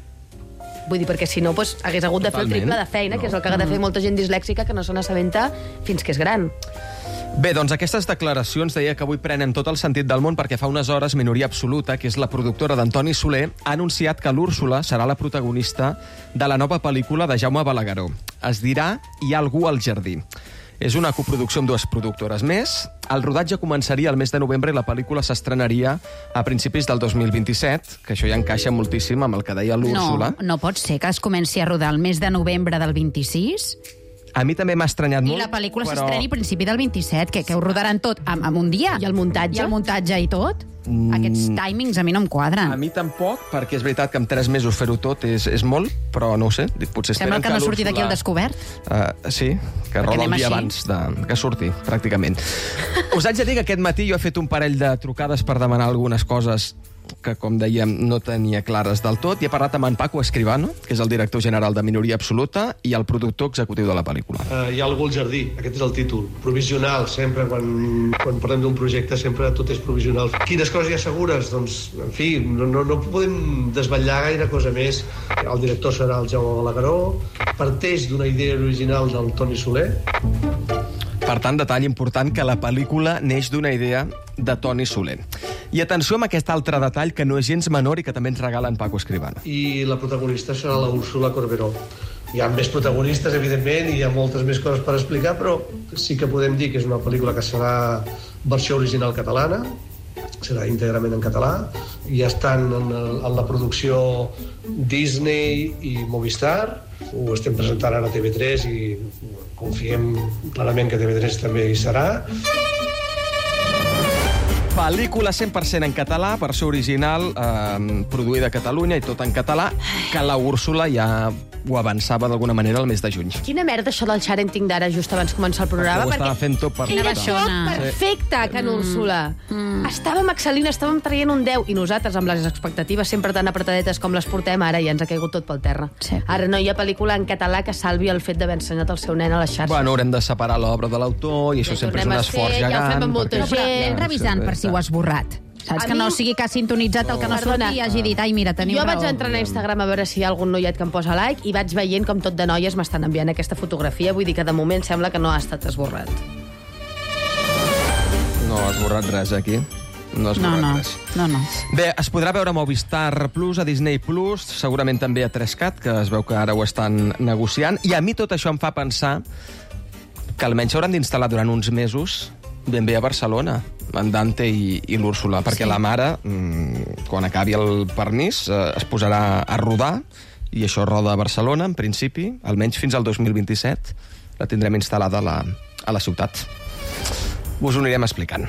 Vull dir, perquè si no, doncs, hagués hagut de fer el Totalment. triple de feina, que és el que ha de fer molta gent dislèxica que no se n'assabenta fins que és gran. Bé, doncs aquestes declaracions deia que avui prenen tot el sentit del món perquè fa unes hores Minoria Absoluta, que és la productora d'Antoni Soler, ha anunciat que l'Úrsula serà la protagonista de la nova pel·lícula de Jaume Balagueró. Es dirà Hi ha algú al jardí. És una coproducció amb dues productores més. El rodatge començaria el mes de novembre i la pel·lícula s'estrenaria a principis del 2027, que això ja encaixa moltíssim amb el que deia l'Úrsula. No pot ser que es comenci a rodar el mes de novembre del 26 A mi també m'ha estranyat i molt. la pel·lícula però- s'estreni a principi del 27, que ho rodaran tot en un dia. I el muntatge? I el muntatge i tot. Aquests timings a mi no em quadren. A mi tampoc, perquè és veritat que en 3 mesos fer-ho tot és molt, però no ho sé. Potser Sembla esperen que no surti d'aquí l'Úrsula- al descobert. Sí, que roda anem el dia així. abans que surti, pràcticament. Us haig de dir que aquest matí jo he fet un parell de trucades per demanar algunes coses que, com dèiem, no tenia clares del tot, i he parlat amb en Paco Escribano, que és el director general de Minoria Absoluta i el productor executiu de la pel·lícula. Hi ha algú al jardí, aquest és el títol. Provisional, sempre, quan parlem d'un projecte, sempre tot és provisional. Quines coses hi ha segures? Doncs, en fi, no podem desvetllar gaire cosa més. El director serà el Jaume Balagueró, parteix d'una idea original del Toni Soler. Per tant, detall important, que la pel·lícula neix d'una idea de Toni Soler. I atenció amb aquest altre detall, que no és gens menor i que també ens regala en Paco Escribano. I la protagonista serà la Úrsula Corberó. Hi ha més protagonistes, evidentment, i hi ha moltes més coses per explicar, però sí que podem dir que és una pel·lícula que serà versió original catalana, serà íntegrament en català, i estan en la producció Disney i Movistar. Ho estem presentant ara a TV3 i confiem clarament que TV3 també hi serà. Pel·lícula 100% en català, versió original, produïda a Catalunya i tot en català, que la Úrsula ja ho avançava d'alguna manera el mes de juny. Quina merda això del parenting d'ara just abans de començar el programa. Ho estava fent tot per era tot perfecte, Can Úrsula. Estàvem excel·lint, estàvem traient un 10 i nosaltres amb les expectatives sempre tan apretadetes com les portem, ara ja ens ha caigut tot pel terra. Sí. Ara no hi ha pel·lícula en català que salvi el fet d'haver ensenyat el seu nen a les xarxes. Bueno, haurem de separar l'obra de l'autor i això sempre és un esforç gegant. Ja ho fem amb molta gent. Anem revisant per si ho has borrat. Saps? Que no sigui que ha sintonitzat el que no surti i hagi dit, ai, mira, teniu raó. Jo vaig entrar a Instagram a veure si hi ha algun noiet que em posa like i vaig veient com tot de noies m'estan enviant aquesta fotografia. Vull dir que de moment sembla que no ha estat esborrat. No has esborrat res, aquí. No has esborrat res. No. Bé, es podrà veure a Movistar Plus, a Disney Plus, segurament també a 3CAT, que es veu que ara ho estan negociant. I a mi tot això em fa pensar que almenys s'hauran d'instal·lar durant uns mesos ben bé a Barcelona, en Dante i l'Úrsula, perquè la mare, quan acabi el permís, es posarà a rodar, i això roda a Barcelona, en principi, almenys fins al 2027, la tindrem instal·lada a la ciutat. Us ho anirem explicant.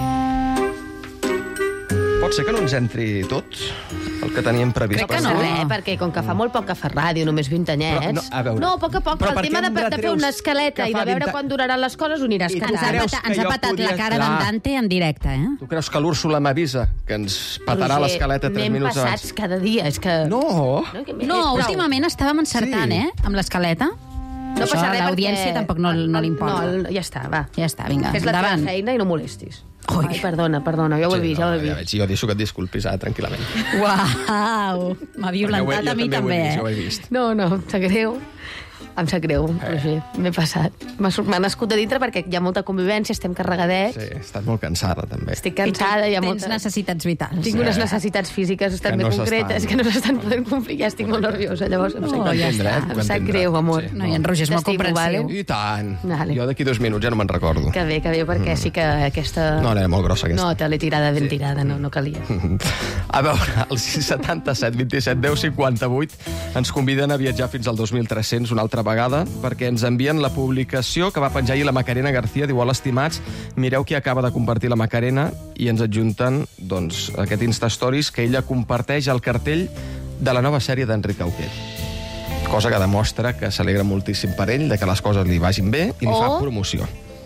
Pot ser que no ens entri tot el que teníem previst. Crec que no, perquè com que fa molt poc que fa ràdio, només 20 anyets... No, a poc a poc, el tema de fer una escaleta i de veure quan duraran les coses ho aniràs quedant. Ens ha patat la cara d'en Dante en directe, eh? Tu creus que l'Úrsula m'avisa que ens patarà l'escaleta 3 minuts abans? Anem passats cada dia, és que... No, últimament estàvem encertant, amb l'escaleta. No passa res, l'audiència tampoc no l'importa. No, ja està, va. Ja està, vinga, fes la teva feina i no molestis. Ai, perdona, ja ho he vist, ja ho he vist. Jo deixo que et disculpis, tranquil·lament. Uau, m'ha violentat a mi també, Jo ho he vist. No, em sap greu. Em sap greu, Roger, m'he passat. M'ha nascut de dintre perquè hi ha molta convivència, estem carregadets. Sí, estàs molt cansada, també. Estic cansada, hi ha molta... Tens necessitats vitals. Tinc unes necessitats físiques també concretes que no s'estan podent complir, ja estic molt nerviosa, llavors em sap greu, amor. No, i en Roger és molt comprensiu. I tant. Jo d'aquí 2 minuts ja no me'n recordo. Que bé, perquè sí que aquesta... No, era molt grossa, aquesta. No, te l'he tirada ben tirada, no calia. A veure, el 677 27 10 58 ens conviden a viatjar fins al 2300 una altra vegada, perquè ens envien la publicació que va penjar ahir la Macarena García. Diu, hola, estimats, mireu qui acaba de compartir la Macarena, i ens adjunten doncs, aquest Instastories que ella comparteix el cartell de la nova sèrie d'Enric Auqué. Cosa que demostra que s'alegra moltíssim per ell, de que les coses li vagin bé, i li fa promoció.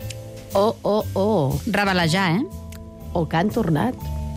Revelejar, O que han tornat.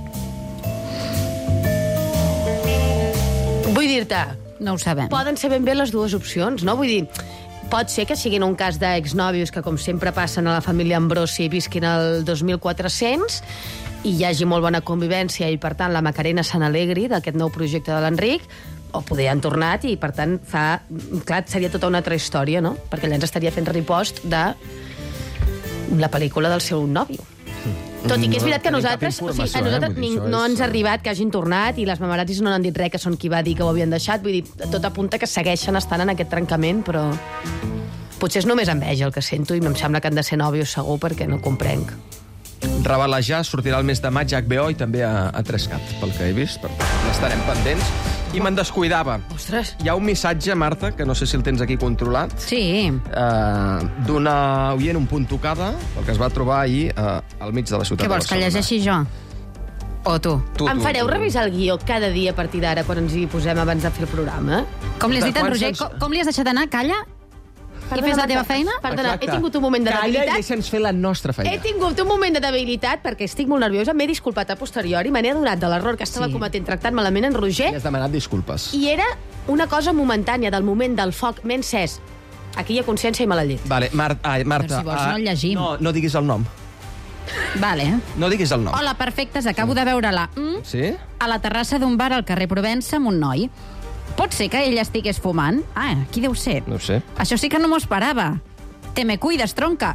Vull dir-te... No ho sabem. Poden ser ben bé les dues opcions, no? Vull dir, pot ser que siguin un cas d'exnòvios que, com sempre passen a la família Ambrosi, visquin el 2400 i hi hagi molt bona convivència i, per tant, la Macarena se n'alegri d'aquest nou projecte de l'Enric, o poder han tornat i, per tant, clar, seria tota una altra història, no? Perquè ella ens estaria fent ripost de la pel·lícula del seu nòvio. Tot i que és veritat que a nosaltres no ens ha arribat que hagin tornat i les mamaratis no han dit res, que són qui va dir que ho havien deixat. Vull dir, tot apunta que segueixen estant en aquest trencament, però potser és només enveja el que sento i em sembla que han de ser nòvios segur perquè no comprenc. Revelejar sortirà el mes de maig a HBO i també a 3CAT, pel que he vist. N'estarem pendents. I me'n descuidava. Ostres. Hi ha un missatge, Marta, que no sé si el tens aquí controlat. Sí. D'una oient, un punt tocada, el que es va trobar ahir al mig de la ciutat de Barcelona. Què vols, que llegeixi jo? O tu? Em fareu revisar el guió cada dia a partir d'ara quan ens hi posem abans de fer el programa? Com li has dit en Roger? Com li has deixat anar? Calla? I fes la teva feina? Perdona, he tingut un moment de debilitat. Calla i deixa'ns fer la nostra feina. He tingut un moment de debilitat perquè estic molt nerviosa, m'he disculpat a posteriori, me n'he adonat de l'error que estava cometent tractant malament en Roger. I has demanat disculpes. I era una cosa momentània, del moment del foc, m'he encès. Aquí hi ha consciència i mala llet. Vale, Marta, si vols no el llegim. No diguis el nom. Vale. No diguis el nom. Hola, perfectes, acabo de veure la Sí? a la terrassa d'un bar al carrer Provença amb un noi. Pot ser que ella estigués fumant? Qui deu ser? No sé. Això sí que no m'ho esperava. Te me cuides, tronca.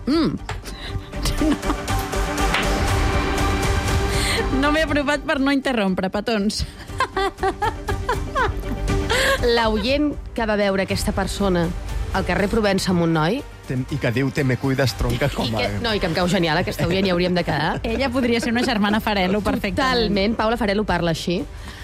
No m'he aprovat per no interrompre, petons. L'oient que va veure aquesta persona al carrer Provença amb un noi... I que diu te me cuides, tronca, com a... No, i que em cau genial, aquesta oient, hi hauríem de quedar. Ella podria ser una germana Farelo, perfectament. Totalment, Paula Farelo parla així.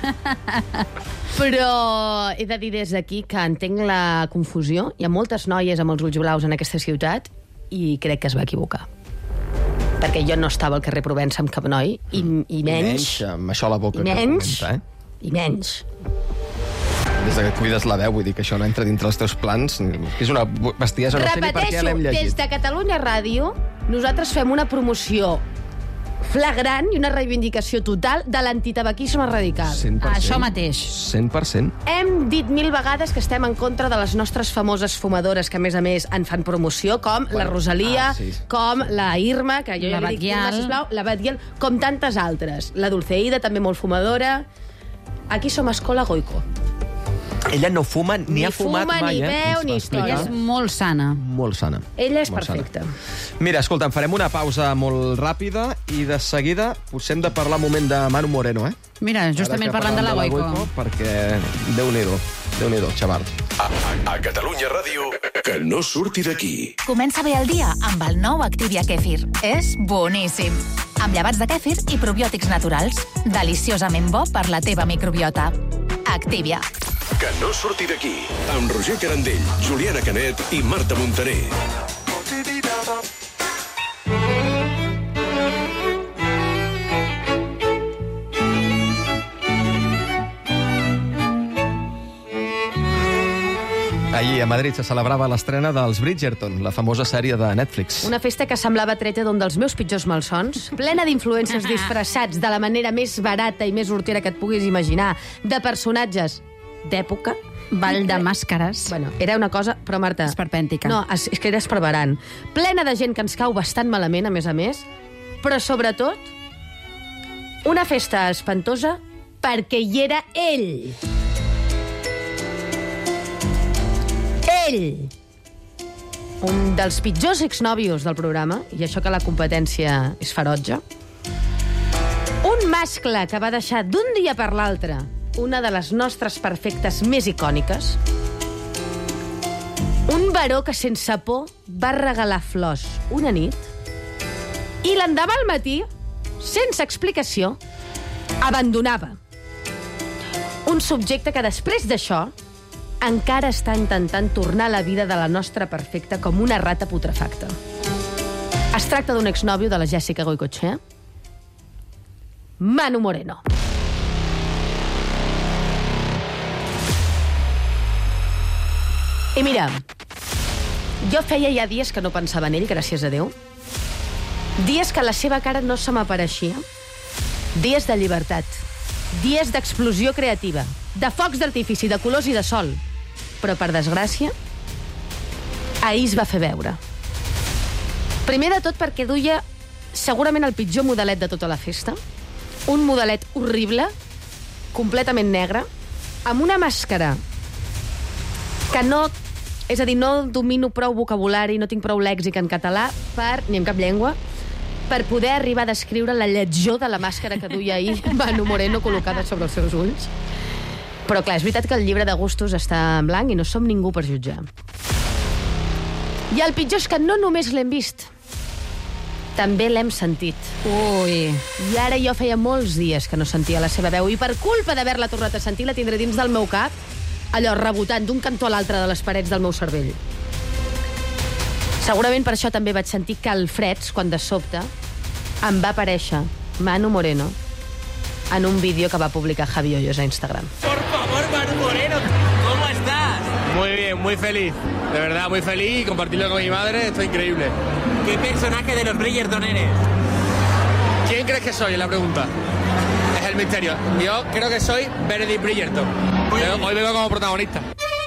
Però he de dir des d'aquí que entenc la confusió. Hi ha moltes noies amb els ulls blaus en aquesta ciutat i crec que es va equivocar. Perquè jo no estava al carrer Provença amb cap noi, i menys... amb això a la boca. I menys. des que cuides la veu, vull dir que això no entra dintre els teus plans, que és una bestiesa, no sé ni per què l'hem Repeteixo, llegit. des de Catalunya Ràdio, nosaltres fem una promoció flagrant i una reivindicació total de l'antitabaquisme radical. 100%. Això mateix. 100%. Hem dit 1000 vegades que estem en contra de les nostres famoses fumadores, que a més en fan promoció, com la Rosalia, com la Irma, que jo La ja li dic Irma, Batguial. sisplau, la Batguial, com tantes altres. La Dulceida, també molt fumadora. Aquí som Escola Goico. Ella no fuma ni ha fumat fuma, mai, ni veu, ni història. És molt sana. Molt sana. Ella és Molt sana. perfecta. Mira, escolta'm, farem una pausa molt ràpida i de seguida us hem de parlar un moment de Manu Moreno, eh? Mira, justament Ara que parlant de la Goico. Perquè Déu-n'hi-do, xaval. A Catalunya Ràdio, que no surti d'aquí. Comença bé el dia amb el nou Activia Kefir. És boníssim. Amb llevats de kèfir i probiòtics naturals. Deliciosament bo per la teva microbiota. Activia. Que no surti d'aquí. Amb Roger Carandell, Juliana Canet i Marta Montaner. Ahir a Madrid se celebrava l'estrena dels Bridgerton, la famosa sèrie de Netflix. Una festa que semblava treta d'un dels meus pitjors malsons, plena d'influencers disfressats de la manera més barata i més hortera que et puguis imaginar, de personatges d'època. Ball de màscares. Bueno, era una cosa... Però, Marta... Esperpèntica. No, és que era esparverant. Plena de gent que ens cau bastant malament, a més, però, sobretot, una festa espantosa perquè hi era ell. Ell. Un dels pitjors exnòvios del programa, i això que la competència és ferotge. Un mascle que va deixar d'un dia per l'altre una de les nostres perfectes més icòniques. Un baró que sense por va regalar flors una nit i l'endemà al matí, sense explicació, abandonava. Un subjecte que després d'això encara està intentant tornar la vida de la nostra perfecta com una rata putrefacta. Es tracta d'un exnòvio de la Jessica Goicoechea, Manu Moreno. I mira, jo feia ja dies que no pensava en ell, gràcies a Déu. Dies que la seva cara no se m'apareixia. Dies de llibertat. Dies d'explosió creativa. De focs d'artifici, de colors i de sol. Però, per desgràcia, ahir es va fer veure. Primer de tot perquè duia segurament el pitjor modelet de tota la festa. Un modelet horrible, completament negre, amb una màscara que no... És a dir, no domino prou vocabulari, no tinc prou lèxic en català, ni en cap llengua, per poder arribar a descriure la lletjor de la màscara que duia ahir Manu Moreno col·locada sobre els seus ulls. Però, clar, és veritat que el llibre de gustos està en blanc i no som ningú per jutjar. I el pitjor és que no només l'hem vist, també l'hem sentit. Ui. I ara jo feia molts dies que no sentia la seva veu i per culpa d'haver-la tornat a sentir la tindré dins del meu cap, allò rebotant d'un cantó a l'altre de les parets del meu cervell. Segurament per això també vaig sentir calfreds quan de sobte em va aparèixer Manu Moreno en un vídeo que va publicar Javi Hoyos a Instagram. Por favor, Manu Moreno, ¿cómo estás? Muy bien, muy feliz. De verdad, muy feliz y compartirlo con mi madre, esto es increíble. ¿Qué personaje de los Bridgerton eres? ¿Quién crees que soy? Es la pregunta. Es el misterio. Yo creo que soy Benedict Bridgerton. Hoy vengo como protagonista.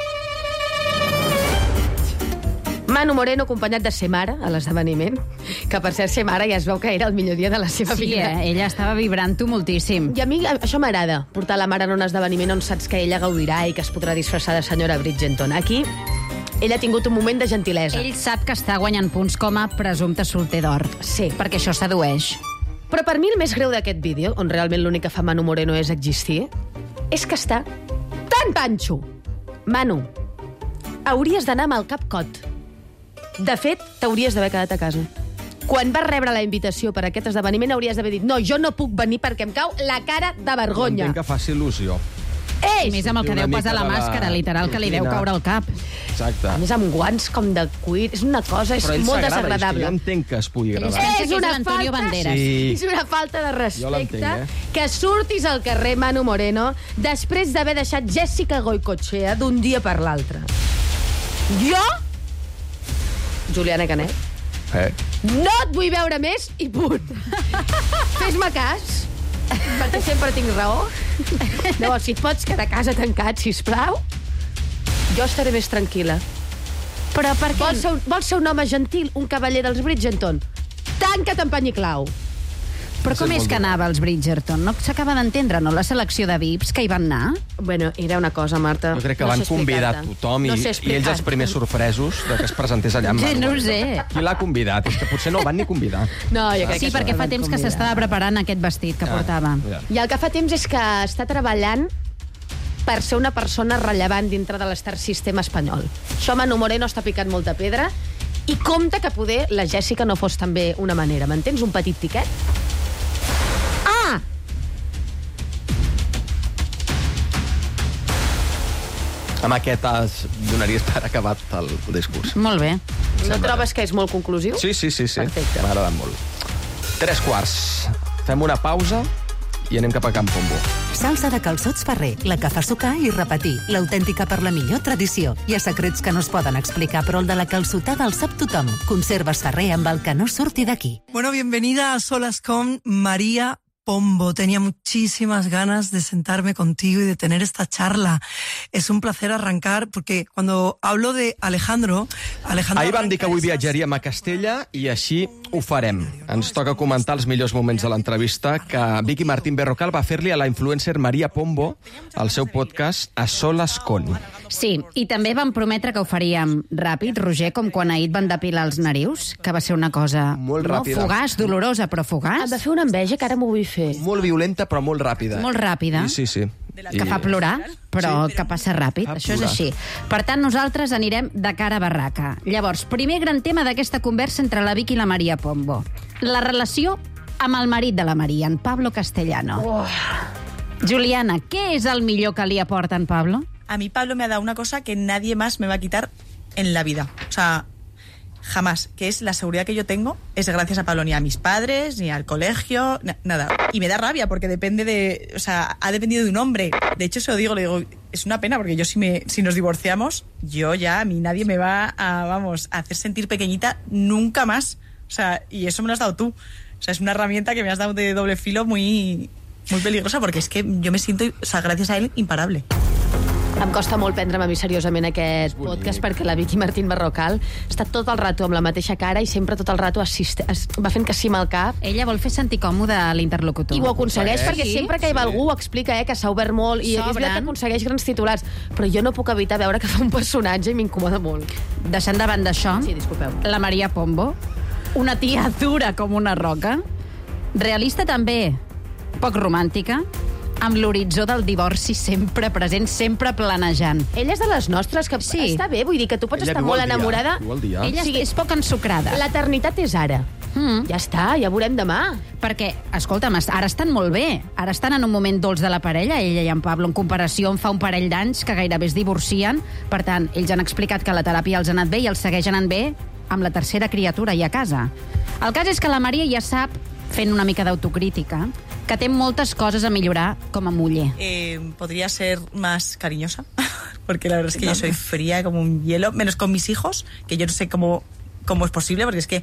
Manu Moreno acompanyat de ser mare a l'esdeveniment, que per cert ser mare ja es veu que era el millor dia de la seva vida. Sí, ella estava vibrant-ho moltíssim. I a mi això m'agrada, portar la mare en un esdeveniment on saps que ella gaudirà i que es podrà disfressar de senyora Bridgerton. Aquí ell ha tingut un moment de gentilesa. Ell sap que està guanyant punts com a presumpte solter d'or. Sí. Perquè això sedueix. Però per mi el més greu d'aquest vídeo, on realment l'únic que fa Manu Moreno és existir, és que està tan panxo. Manu, hauries d'anar amb el cap cot. De fet, t'hauries d'haver quedat a casa. Quan vas rebre la invitació per a aquest esdeveniment hauries d'haver dit no, jo no puc venir perquè em cau la cara de vergonya. Entenc que faci il·lusió. Ei! I més amb el que deu pesar la màscara, literal, que li deu caure al cap. Exacte. A més, amb guants com de cuir. És una cosa, és molt desagradable. Jo entenc que es pugui agradar. És una falta, és una falta de respecte que surtis al carrer, Manu Moreno, després d'haver deixat Jessica Goicoechea d'un dia per l'altre. Jo, Juliana Canet, no et vull veure més i punt. Fes-me cas, perquè sempre tinc raó. Llavors, si et pots quedar a casa tancat, sisplau, jo estaré més tranquil·la. Però per què? Vols ser un home gentil, un cavaller dels Bridgerton? Tanca't en panyiclau. Però com és que anava als Bridgerton? No s'acaba d'entendre, no? La selecció de VIPs que hi van anar? Bueno, era una cosa, Marta. Jo crec que van convidar tothom i ells els primers sorpresos de que es presentés allà. No ho sé. Qui l'ha convidat? És que potser no el van ni convidar. No, jo crec que sí, perquè fa temps que s'estava preparant aquest vestit que portava. I el que fa temps és que està treballant per ser una persona rellevant dintre de l'Star System espanyol. Això Manu Moreno està picant molta pedra i compta que poder la Jessica no fos també una manera. M'entens? Un petit tiquet? Ah! Amb aquest donaries per acabat el discurs. Molt bé. No trobes que és molt conclusiu? Sí. Perfecte. M'ha agradat molt. 3:15. Fem una pausa i anem cap a Can Pombo. Salsa de calçots Ferrer, la que fa sucar i repetir, l'autèntica per la millor tradició. Hi ha secrets que no es poden explicar, però el de la calçotada el sap tothom. Conserves Ferrer amb el que no surti d'aquí. Bueno, bienvenida a Solas con María Pombo. Tenía muchísimas ganas de sentarme contigo y de tener esta charla. Es un placer arrancar, porque cuando hablo de Alejandro... Ahir vam dir que avui viatjaríem a Castella i així ho farem. Ens toca comentar els millors moments de l'entrevista que Vicky Martín Berrocal va fer-li a la influencer María Pombo al seu podcast A Solas con. Sí, i també vam prometre que ho faríem ràpid, Roger, com quan ahir van depilar els narius, que va ser una cosa molt ràpida. Fugaç, dolorosa, però fugaç. Em va fer una enveja que ara m'ho vull fer. Molt violenta, però molt ràpida. Molt ràpida. Sí. Que fa plorar, però que passa ràpid. Això és així. Per tant, nosaltres anirem de cara a barraca. Llavors, primer gran tema d'aquesta conversa entre la Vicky i la María Pombo. La relació amb el marit de la María, en Pablo Castellano. Juliana, què és el millor que li aporta en Pablo? A mí Pablo me ha dado una cosa que nadie más me va a quitar en la vida. O sea, jamás. Que es la seguridad que yo tengo, es gracias a Pablo, ni a mis padres, ni al colegio, nada. Y me da rabia porque depende de... O sea, ha dependido de un hombre. De hecho, se lo digo, le digo, es una pena porque yo si nos divorciamos, yo ya, a mí nadie me va a hacer sentir pequeñita nunca más. O sea, y eso me lo has dado tú. O sea, es una herramienta que me has dado de doble filo muy peligrosa porque es que yo me siento, o sea, gracias a él, imparable. Em costa molt prendre'm a mi seriosament aquest podcast perquè la Vicky Martín Berrocal està tot el rato amb la mateixa cara i sempre tot el rato va fent que sí amb el cap. Ella vol fer sentir còmode l'interlocutor. I ho aconsegueix perquè sempre que hi va algú ho explica, que s'ha obert molt i és veritat que aconsegueix grans titulars. Però jo no puc evitar veure que fa un personatge i m'incomoda molt. Deixant de banda això, la María Pombo, una tia dura com una roca, realista també, poc romàntica, amb l'horitzó del divorci sempre present, sempre planejant. Ella és de les nostres, que està bé, vull dir que tu pots estar molt enamorada. Ella és poc ensucrada. L'eternitat és ara. Ja està, ja veurem demà. Perquè, escolta'm, ara estan molt bé. Ara estan en un moment dolç de la parella, ella i en Pablo, en comparació amb fa un parell d'anys que gairebé es divorcien. Per tant, ells han explicat que la teràpia els ha anat bé i els segueix anant bé amb la tercera criatura i a casa. El cas és que la Maria ja sap, fent una mica d'autocrítica, que té moltes coses a millorar com a muller. Podría ser más cariñosa, porque la verdad es que yo soy fría como un hielo, menos con mis hijos, que yo no sé cómo es posible, porque es que...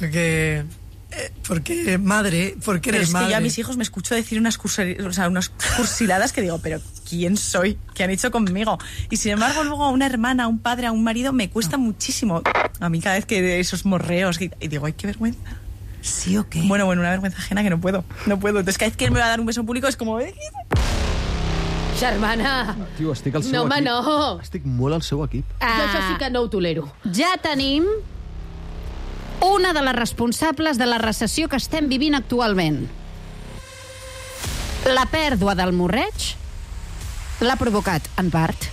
Porque eres madre, porque eres madre. Es que yo a mis hijos me escucho decir unas cursiladas que digo, pero ¿quién soy? ¿Qué han hecho conmigo? Y sin embargo, luego a una hermana, a un padre, a un marido, me cuesta muchísimo. A mí cada vez que esos morreos, y digo, ay, qué vergüenza. ¿Sí o qué? Bueno, una vergüenza ajena que no puedo. Entonces, cada vez que él me va a dar un beso en público es como... Germana! Tio, estic al seu equip. No. Estic molt al seu equip. Jo això sí que no ho tolero. Ja tenim una de les responsables de la recessió que estem vivint actualment. La pèrdua del morreig l'ha provocat, en part,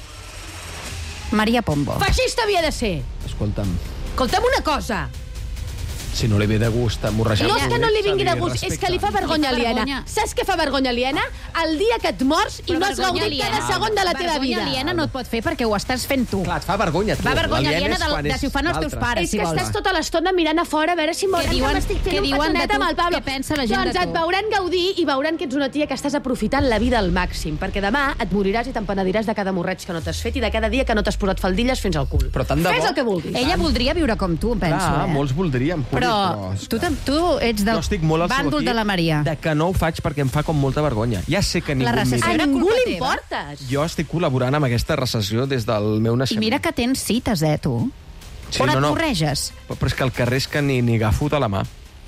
María Pombo. Feixista havia de ser! Escolta'm una cosa. Si no li ve de gust amorrejar... No és que no li vingui de gust, és que li fa vergonya aliena. Saps què fa vergonya aliena? El dia que et mors i no has gaudit cada segon de la teva vida. Vergonya aliena no et pot fer perquè ho estàs fent tu. Clar, et fa vergonya, tu. Va vergonya aliena de si ho fan els teus pares, si vols. És que estàs tota l'estona mirant a fora a veure si m'estic fent un petonet amb el Pablo. Què pensa la gent de tu? Doncs et veuran gaudir i veuran que ets una tia que estàs aprofitant la vida al màxim, perquè demà et moriràs i t'empenediràs de cada morreig que no t'has fet i de cada dia que no t'has posat faldilles fins al cul. Però tant de bo... Fes el que vulguis. Ella voldria viure com tu, penso. Molts voldríem, però tu ets del bàndol de la Maria. De que no ho faig perquè em fa com molta vergonya. Ja sé que ningú em mira. A ningú li importes. Jo estic col·laborant amb aquesta recessió des del meu naixement. I mira que tens cites, tu? Sí, on et correges? Però és que el carrer és que ni agafo de la mà.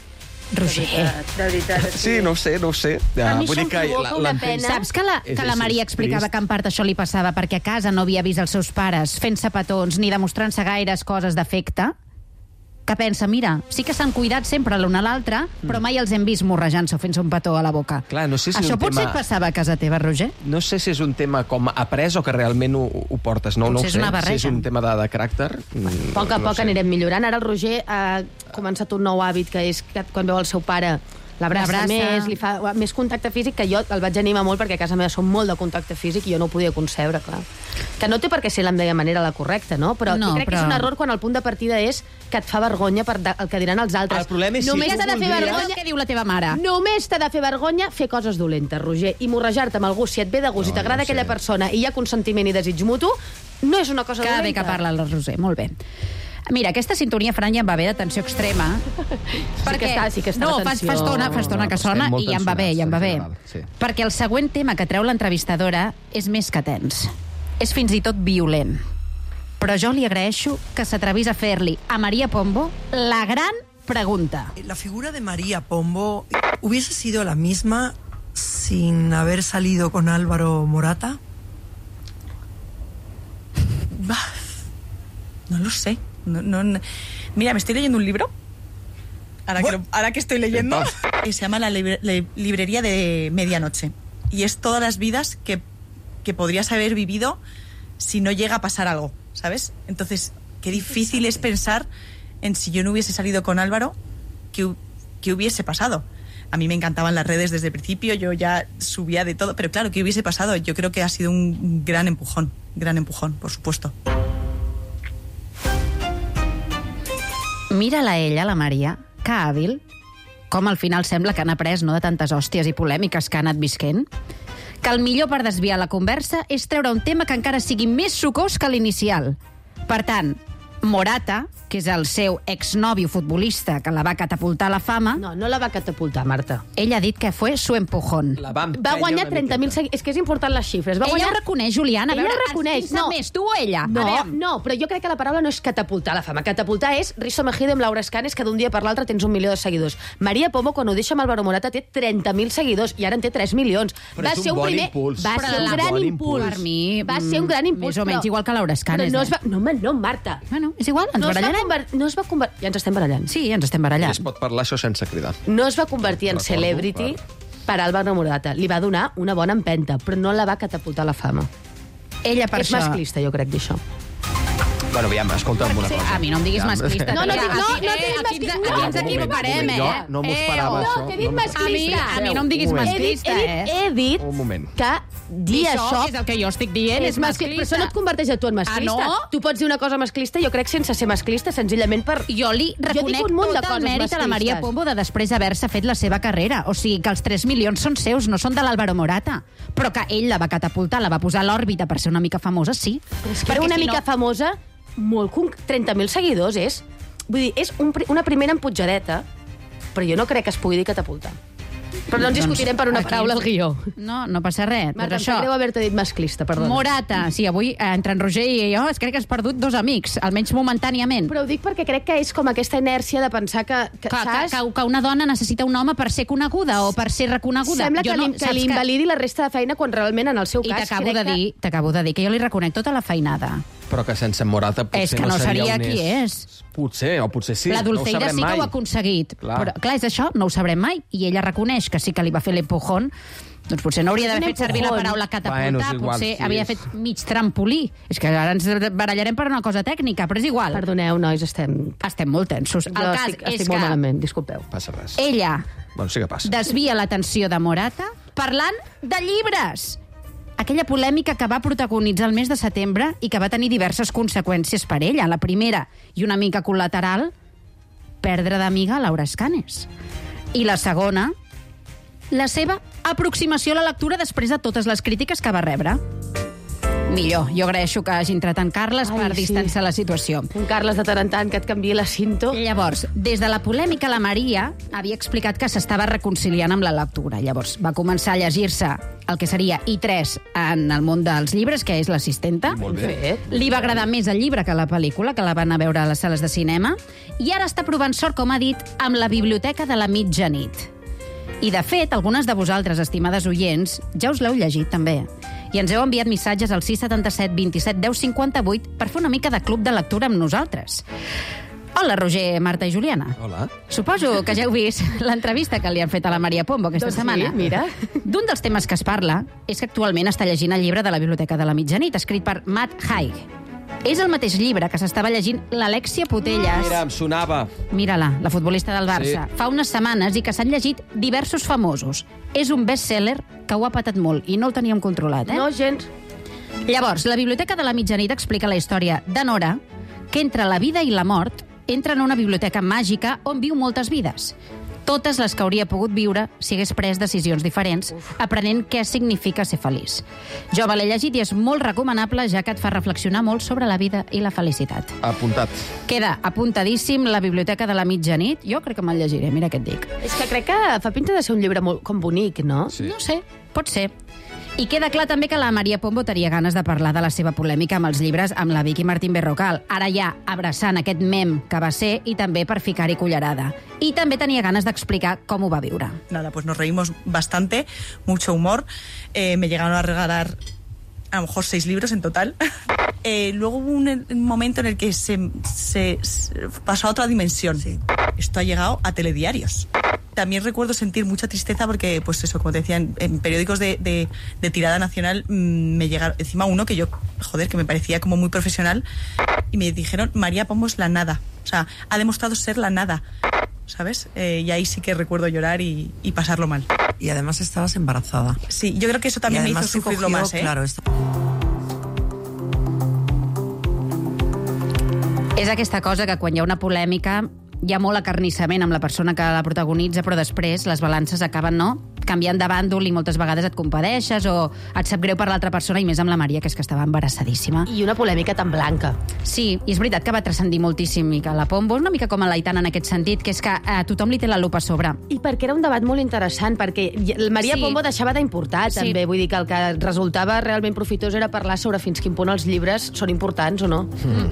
Roger. De veritat. Sí, no ho sé. A mi això em provoca una pena. Saps que la Maria explicava que en part això li passava perquè a casa no havia vist els seus pares fent-se petons ni demostrant-se gaires coses d'afecte? Que pensa, mira, sí que s'han cuidat sempre l'un a l'altre, però mai els hem vist morrejant-se o fent-se un petó a la boca. Clar, no sé si això potser et passava a casa teva, Roger? No sé si és un tema com après o que realment ho portes. No ho sé. Si és un tema de caràcter... A poc a poc anirem millorant. Ara el Roger ha començat un nou hàbit, que és que quan veu el seu pare l'abraça més, li fa més contacte físic, que jo el vaig animar molt perquè a casa meva som molt de contacte físic i jo no ho podia concebre, clar. Que no té per què ser la meva manera la correcta, no? Però crec que és un error quan el punt de partida és que et fa vergonya per el que diran els altres. El problema és només t'ha de fer vergonya... Què diu la teva mare? Només t'ha de fer vergonya fer coses dolentes, Roger, i morrejar-te amb algú si et ve de gust i t'agrada aquella persona i hi ha consentiment i desig mutu, no és una cosa dolenta. Que bé que parla el Roser, molt bé. Mira, aquesta sintonia, Fran, ja em va bé de tensió extrema. Perquè sí que està no, fa estona que sona i ja em va bé. Sí. Perquè el següent tema que treu l'entrevistadora és més que tens. És fins i tot violent. Però jo li agraeixo que s'atrevís a fer-li a María Pombo la gran pregunta. La figura de María Pombo hubiese sido la misma sin haber salido con Álvaro Morata? No lo sé. No. Mira, me estoy leyendo un libro. Ahora que estoy leyendo. Se llama La librería de medianoche. Y es todas las vidas que podrías haber vivido si no llega a pasar algo, ¿sabes? Entonces, qué difícil es pensar en si yo no hubiese salido con Álvaro, ¿qué hubiese pasado? A mí me encantaban las redes desde el principio, yo ya subía de todo, pero claro, ¿qué hubiese pasado? Yo creo que ha sido un gran empujón, por supuesto. Mira-la ella, la Maria, que hàbil, com al final sembla que han après no de tantes hòsties i polèmiques que ha anat visquent, que el millor per desviar la conversa és treure un tema que encara sigui més sucós que l'inicial. Per tant, Morata, que és el seu exnòvio futbolista que la va catapultar a la fama... No la va catapultar, Marta. Ella ha dit que fue su empujón. Va guanyar 30.000 seguidors. És que és important les xifres. Ella ho reconeix, Juliana. Ella ho reconeix. No, més, tu o ella? No, però jo crec que la paraula no és catapultar la fama. Catapultar és Risto Mejide amb Laura Escanes, que d'un dia per l'altre tens 1 milió de seguidors. María Pombo, quan ho deixa amb Álvaro Morata, té 30.000 seguidors i ara en té 3 milions. Però és un bon impuls. Va ser un gran impuls. Per mi, va ser un gran impuls. Més o menys igual que Laura Escanes. No, Marta. Bueno, és igual, ens barallarem. Ja ens estem barallant. Sí, ens estem barallant. Es pot parlar això sense cridar. No es va convertir en celebrity per Álvaro Morata. Li va donar una bona empenta, però no la va catapultar a la fama. Ella per això... És masclista, jo crec, d'això. Bueno, aviam, escolta'm una cosa. A mi no em diguis masclista. No aquí ens equivocarem, No m'ho esperava, això. No, t'he dit masclista. A mi no em diguis masclista, He dit que dir això... és el que jo estic dient, és masclista. Però això no et converteix a tu en masclista. Tu pots dir una cosa masclista, jo crec, sense ser masclista, senzillament per... Jo li reconec tot el mèrit a la María Pombo de després haver-se fet la seva carrera. O sigui, que els 3 milions són seus, no són de l'Álvaro Morata. Però que ell la va catapultar, la va posar a l'òrbita per ser una mica famosa, sí. Per una mica famosa... 30.000 seguidors és... Vull dir, és una primera emputjadeta, però jo no crec que es pugui dir catapultar. Però no ens discutirem per una paraula al guió. No passa res. Marta, em sap greu haver-te dit masclista, perdona. Morata. Sí, avui, entre en Roger i jo, crec que has perdut 2 amics, almenys momentàniament. Però ho dic perquè crec que és com aquesta inèrcia de pensar que una dona necessita un home per ser coneguda o per ser reconeguda. Sembla que li invalidi la resta de feina quan realment, en el seu cas... I t'acabo de dir que jo li reconec tota la feinada. Però que sense Morata potser no seria qui és. Potser, o potser sí. La Dulceida sí que ho ha aconseguit. Però, clar, és això, no ho sabrem mai. I ella reconeix que sí que li va fer l'empujón Doncs potser no hauria d'haver fet servir la paraula catapultar, potser havia fet mig trampolí. És que ara ens barallarem per una cosa tècnica, però és igual. Perdoneu, nois, estem molt tensos. El cas és estic molt malament, disculpeu. Passa res. Ella Bueno, sí que passa. desvia l'atenció de Morata parlant de llibres. Aquella polèmica que va protagonitzar el mes de setembre i que va tenir diverses conseqüències per ella. La primera, i una mica col·lateral, perdre d'amiga Laura Escanes. I la segona, la seva aproximació a la lectura després de totes les crítiques que va rebre. Millor, jo agraeixo que hagi entrat en Carles per distanciar la situació. Un Carles de tant en tant que et canvia la cinto. Llavors, des de la polèmica, la Maria havia explicat que s'estava reconciliant amb la lectura. Llavors, va començar a llegir-se el que seria I3 en el món dels llibres, que és l'assistenta. Molt bé. Li va agradar més el llibre que la pel·lícula, que la van a veure a les sales de cinema, i ara està provant sort, com ha dit, amb la biblioteca de la mitjanit. I, de fet, algunes de vosaltres, estimades oients, ja us l'heu llegit, també. I ens heu enviat missatges al 677 27 10 58 per fer una mica de club de lectura amb nosaltres. Hola, Roger, Marta i Juliana. Hola. Suposo que ja heu vist l'entrevista que li han fet a la Maria Pombo aquesta setmana. Sí, mira. D'un dels temes que es parla és que actualment està llegint el llibre de la Biblioteca de la Mitjanit, escrit per Matt Haig. És el mateix llibre que s'estava llegint l'Alexia Putellas. Mira, em sonava. Mira-la, la futbolista del Barça. Sí. Fa unes setmanes i que s'han llegit diversos famosos. És un best-seller que ho ha patat molt i no el teníem controlat, No, gens. Llavors, la Biblioteca de la Mitjanit explica la història de Nora, que entre la vida i la mort entra en una biblioteca màgica on viu moltes vides. Totes les que hauria pogut viure si hagués pres decisions diferents, aprenent què significa ser feliç. Jo me l'he llegit i és molt recomanable, ja que et fa reflexionar molt sobre la vida i la felicitat. Apuntat. Queda apuntadíssim la Biblioteca de la Mitjanit. Jo crec que me'l llegiré, mira què et dic. És que crec que fa pinta de ser un llibre molt com bonic, no? Sí. No sé, pot ser. I queda clar també que la Maria Pombo tenia ganes de parlar de la seva polèmica amb els llibres amb la Vicky Martín Berrocal, ara ja abraçant aquest mem que va ser i també per ficar-hi cullerada. I també tenia ganes d'explicar com ho va viure. Nada, pues nos reímos bastante, mucho humor. Me llegaron a regalar a lo mejor 6 libros en total. Luego hubo un momento en el que se pasó a otra dimensión. Sí. Esto ha llegado a telediarios. También recuerdo sentir mucha tristeza porque, pues eso, como te decía, en periódicos de tirada nacional me llegaron, encima uno que yo, joder, que me parecía como muy profesional, y me dijeron, María Pombo es la nada. O sea, ha demostrado ser la nada, ¿sabes? Y ahí sí que recuerdo llorar y pasarlo mal. Y además estabas embarazada. Sí, yo creo que eso también me hizo sufrirlo más, ¿eh? Claro, És aquesta cosa que quan hi ha una polèmica hi ha molt acarnissament amb la persona que la protagonitza, però després les balances acaben, no?, canviant de bàndol i moltes vegades et compadeixes o et sap greu per l'altra persona, i més amb la Maria, que és que estava embarassadíssima. I una polèmica tan blanca. Sí, i és veritat que va transcendir moltíssim i que la Pombo és una mica com a l'Aitana en aquest sentit, que és que tothom li té la lupa a sobre. I perquè era un debat molt interessant, perquè el Maria Pombo deixava d'importar, també. Vull dir que el que resultava realment profitós era parlar sobre fins quin punt els llibres són importants o no.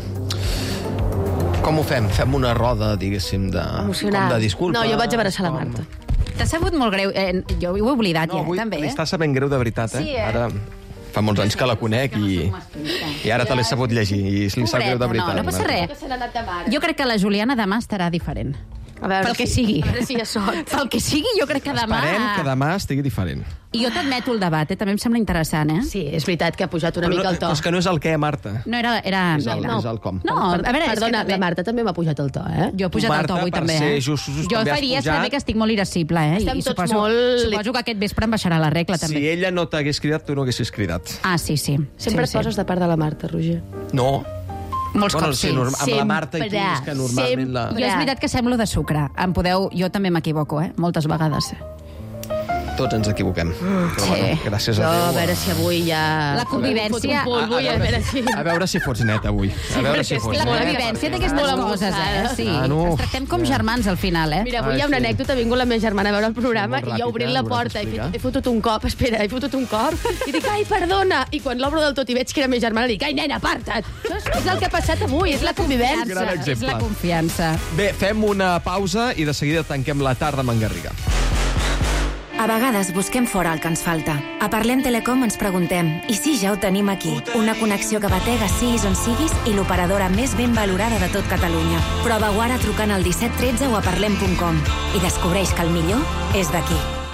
Com ho fem? Fem una roda, diguéssim, com de disculpa? No, jo vaig abraçar la Marta. T'ha sabut molt greu. Jo ho he oblidat, no, ja, també. M'està sabent greu de veritat, eh? Sí, Ara fa molts anys que la conec i ara te l'he sabut llegir i li sap greu de veritat. No passa res. Jo crec que la Juliana demà estarà diferent. Pel que sigui. A veure si hi ha sort. Pel que sigui, jo crec que demà... Esperem que demà estigui diferent. I jo t'admeto el debat, també em sembla interessant, eh? Sí, és veritat que ha pujat una mica el to. Però és que no és el què, Marta. No, era... És el com. No, a veure... Perdona, la Marta també m'ha pujat el to, eh? Jo he pujat el to avui, també, eh? Jo fa dies també que estic molt irascible, eh? Estem tots molt... Suposo que aquest vespre em baixarà la regla, també. Si ella no t'hagués cridat, tu no haguessis cridat. Ah, sí. Sempre et poses de part de la Marta, Roger. No. Molts cops sí. Amb la Marta i tu és que normalment la... Jo és veritat que semblo de sucre. Jo també m'equivoco, moltes vegades. Tots ens equivoquem. Però bueno, gràcies a Déu. A veure si avui ja... La convivència... A veure si fots net avui. A veure si fots net. La convivència té aquestes coses, Sí. Ens tractem com germans al final, Mira, avui hi ha una anècdota. Ha vingut la meva germana a veure el programa i jo obrint la porta he fotut un cop. Espera, he fotut un cop i dic, ai, perdona. I quan l'obro del tot i veig que era la meva germana, dic, ai, nena, aparta't. És el que ha passat avui, és la convivència. Gran exemple. És la confiança. Bé, fem una pausa i de seguida tanquem la tarda amb en Garriga. A vegades busquem fora el que ens falta. A Parlem Telecom ens preguntem, i si ja ho tenim aquí? Una connexió que batega siguis on siguis i l'operadora més ben valorada de tot Catalunya. Prova-ho ara trucant al 1713 o a parlem.com i descobreix que el millor és d'aquí.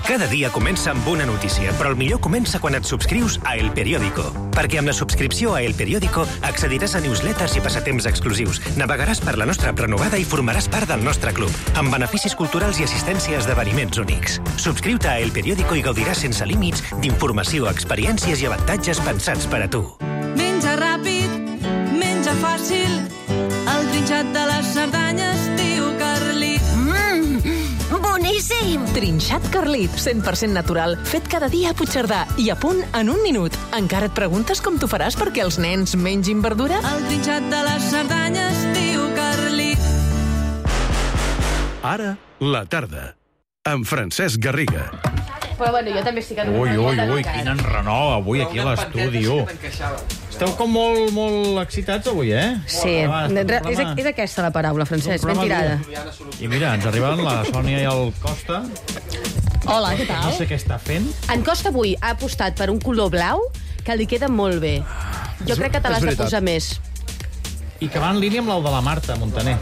Cada dia comença amb una notícia, però el millor comença quan et subscrius a El Periódico. Perquè amb la subscripció a El Periódico accediràs a newsletters i passatemps exclusius, navegaràs per la nostra prenovada i formaràs part del nostre club, amb beneficis culturals i assistència a esdeveniments únics. Subscriu-te a El Periódico i gaudiràs sense límits d'informació, experiències i avantatges pensats per a tu. Menja ràpid, menja fàcil, el trinxat de les Cerdanyes diu Carlit. Boníssim! Trinxat Carlit, 100% natural, fet cada dia a Puigcerdà i a punt en un minut. Encara et preguntes com t'ho faràs perquè els nens mengin verdura? El trinxat de les Cerdanyes diu Carlit. Ara, la tarda, amb Francesc Garriga. Però bueno, jo també estic en un Ui, quin enrenou avui aquí a l'estudi. Esteu com molt excitats avui, eh? Sí, és aquesta la paraula, Francesc, ben tirada. I mira, ens arriben la Sònia i el Costa. Hola, què tal? No sé què està fent. En Costa avui ha apostat per un color blau que li queda molt bé. Jo crec que te l'has de posar més. I que va en línia amb el de la Marta Montaner.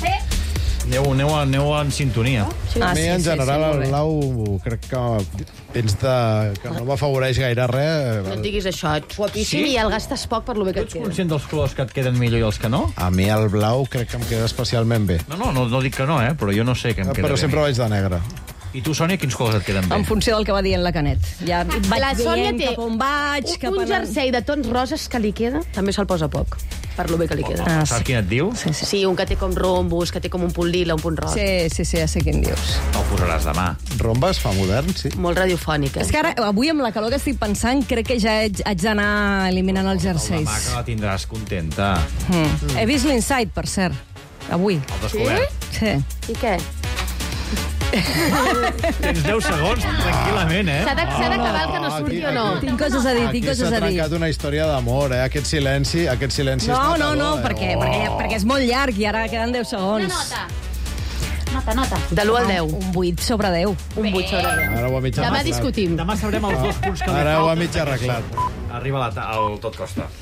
Aneu en sintonia. A mi, en general, el blau crec que no m'afavoreix gaire res. No et diguis això, ets guapíssim i el gastes poc per lo bé que et Tu ets queda. conscient dels colors que et queden millor i els que no? A mi el blau crec que em queda especialment bé. No dic que no, però jo no sé què em queda Però bé. sempre vaig de negre. I tu, Sònia, quins colors et queden bé? En funció del que va dient la Canet. Ja vaig La Sònia dient té cap on vaig, cap un on... jersei de tons roses que li queda, també se'l posa poc, per lo bé que li queda. Saps quin et diu? Sí, un que té com rombos, que té com un punt lila, un punt rosa. Sí, ja sé quin dius. El posaràs demà. Rombes fa modern, sí. Molt radiofònic, És que ara, avui, amb la calor que estic pensant, crec que ja haig d'anar eliminant els jerseis. Demà que la tindràs contenta. He vist l'Inside, per cert, avui. El descobert? Sí. I què? Tens 10 segons, tranquil·lament, eh? S'ha d'acabar el que no surti o no? Tinc coses a dir, Aquí s'ha trencat una història d'amor, eh? Aquest silenci és matador. No, perquè és molt llarg i ara queden 10 segons. Nota. De l'1 al 10. Un 8 sobre 10. Un 8 sobre 10. Ara ho ha mig Demà arreglat. discutim. Demà sabrem els 2 punts que li Ara ho ha falten. mig arreglat. Arriba el Tot Costa.